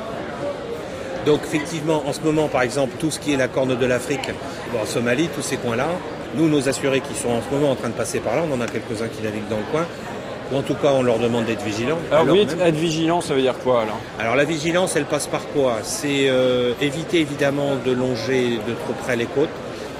Donc effectivement, en ce moment, par exemple, tout ce qui est la Corne de l'Afrique, bon, en Somalie, tous ces coins-là, nous, nos assurés qui sont en ce moment en train de passer par là, on en a quelques-uns qui naviguent dans le coin, ou en tout cas, on leur demande d'être vigilants. Alors, alors oui, être vigilant, ça veut dire quoi alors? Alors la vigilance, elle passe par quoi? C'est euh, éviter évidemment de longer de trop près les côtes.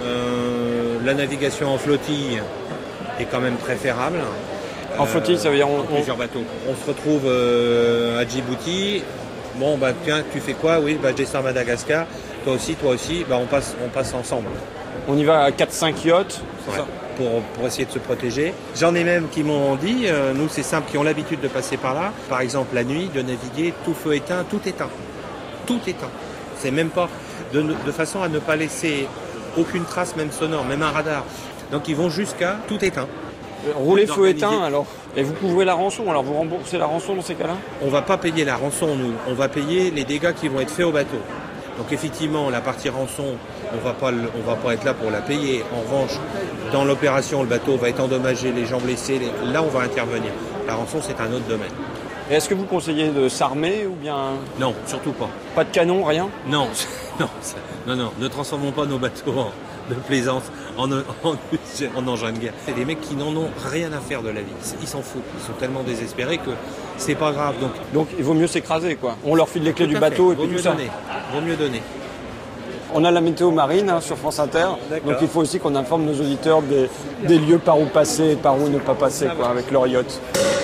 Euh, la navigation en flottille est quand même préférable. En euh, flottille, ça veut dire on, plusieurs on... bateaux. On se retrouve euh, à Djibouti. Bon, bah tiens, tu fais quoi? Oui, bah je descends à Madagascar. Toi aussi, toi aussi. Bah on passe, on passe ensemble. On y va à quatre cinq yachts, c'est ouais. ça? Pour, pour essayer de se protéger. J'en ai même qui m'ont dit, euh, nous c'est simple, qui ont l'habitude de passer par là, par exemple la nuit, de naviguer, tout feu éteint, tout éteint. Tout éteint. C'est même pas, de, de façon à ne pas laisser aucune trace, même sonore, même un radar. Donc ils vont jusqu'à tout éteint. Rouler feu éteint alors. Et vous couvrez la rançon, alors vous remboursez la rançon dans ces cas-là? On va pas payer la rançon nous, on va payer les dégâts qui vont être faits au bateau. Donc effectivement, la partie rançon, on va pas, on va pas être là pour la payer. En revanche, dans l'opération, le bateau va être endommagé, les gens blessés, les... là on va intervenir. La rançon, c'est un autre domaine. Et est-ce que vous conseillez de s'armer ou bien... Non, surtout pas. Pas de canon, rien? Non, non, non, non, ne transformons pas nos bateaux en, de plaisance en, en, en engin de guerre. C'est des mecs qui n'en ont rien à faire de la vie. Ils s'en foutent. Ils sont tellement désespérés que c'est pas grave. Donc, donc il vaut mieux s'écraser, quoi. On leur file les clés du bateau et puis tout ça. Donner. Vaut mieux donner. On a la météo marine hein, sur France Inter, donc il faut aussi qu'on informe nos auditeurs des, des lieux par où passer et par où ne pas passer quoi, avec leur yacht.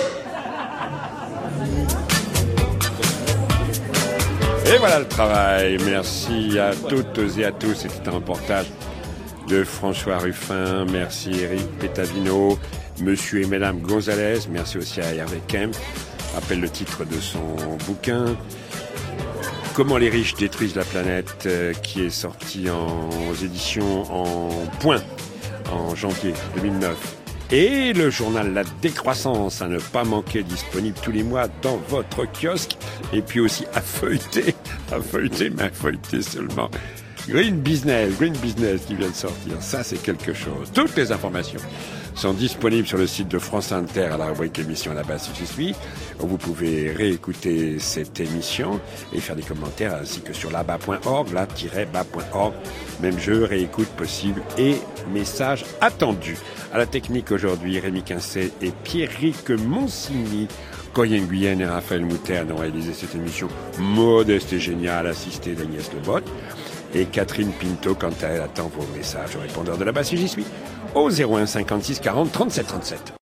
Et voilà le travail. Merci à toutes et à tous. C'était un reportage de François Ruffin. Merci Eric Pétavino, Monsieur et Madame Gonzalez. Merci aussi à Hervé Kemp. Je rappelle le titre de son bouquin. Comment les riches détruisent la planète, euh, qui est sorti en, aux éditions en point en janvier deux mille neuf. Et le journal La Décroissance, à ne pas manquer, disponible tous les mois dans votre kiosque. Et puis aussi à feuilleter, à feuilleter, mais à feuilleter seulement. Green Business, Green Business qui vient de sortir, ça c'est quelque chose. Toutes les informations sont disponibles sur le site de France Inter à la rubrique émission Là-bas si j'y suis, où vous pouvez réécouter cette émission et faire des commentaires, ainsi que sur là-bas point org, là-bas point org. Même jeu, réécoute possible et message attendu. À la technique aujourd'hui, Rémi Quincet et Pierrick Monsigny. Coyen Guyenne et Raphaël Mouterne ont réalisé cette émission modeste et géniale, assistée d'Agnès Lebot. Et Catherine Pinto, quant à elle, attend vos messages au répondeur de Là-bas si j'y suis, au zéro un cinquante-six quarante trente-sept trente-sept.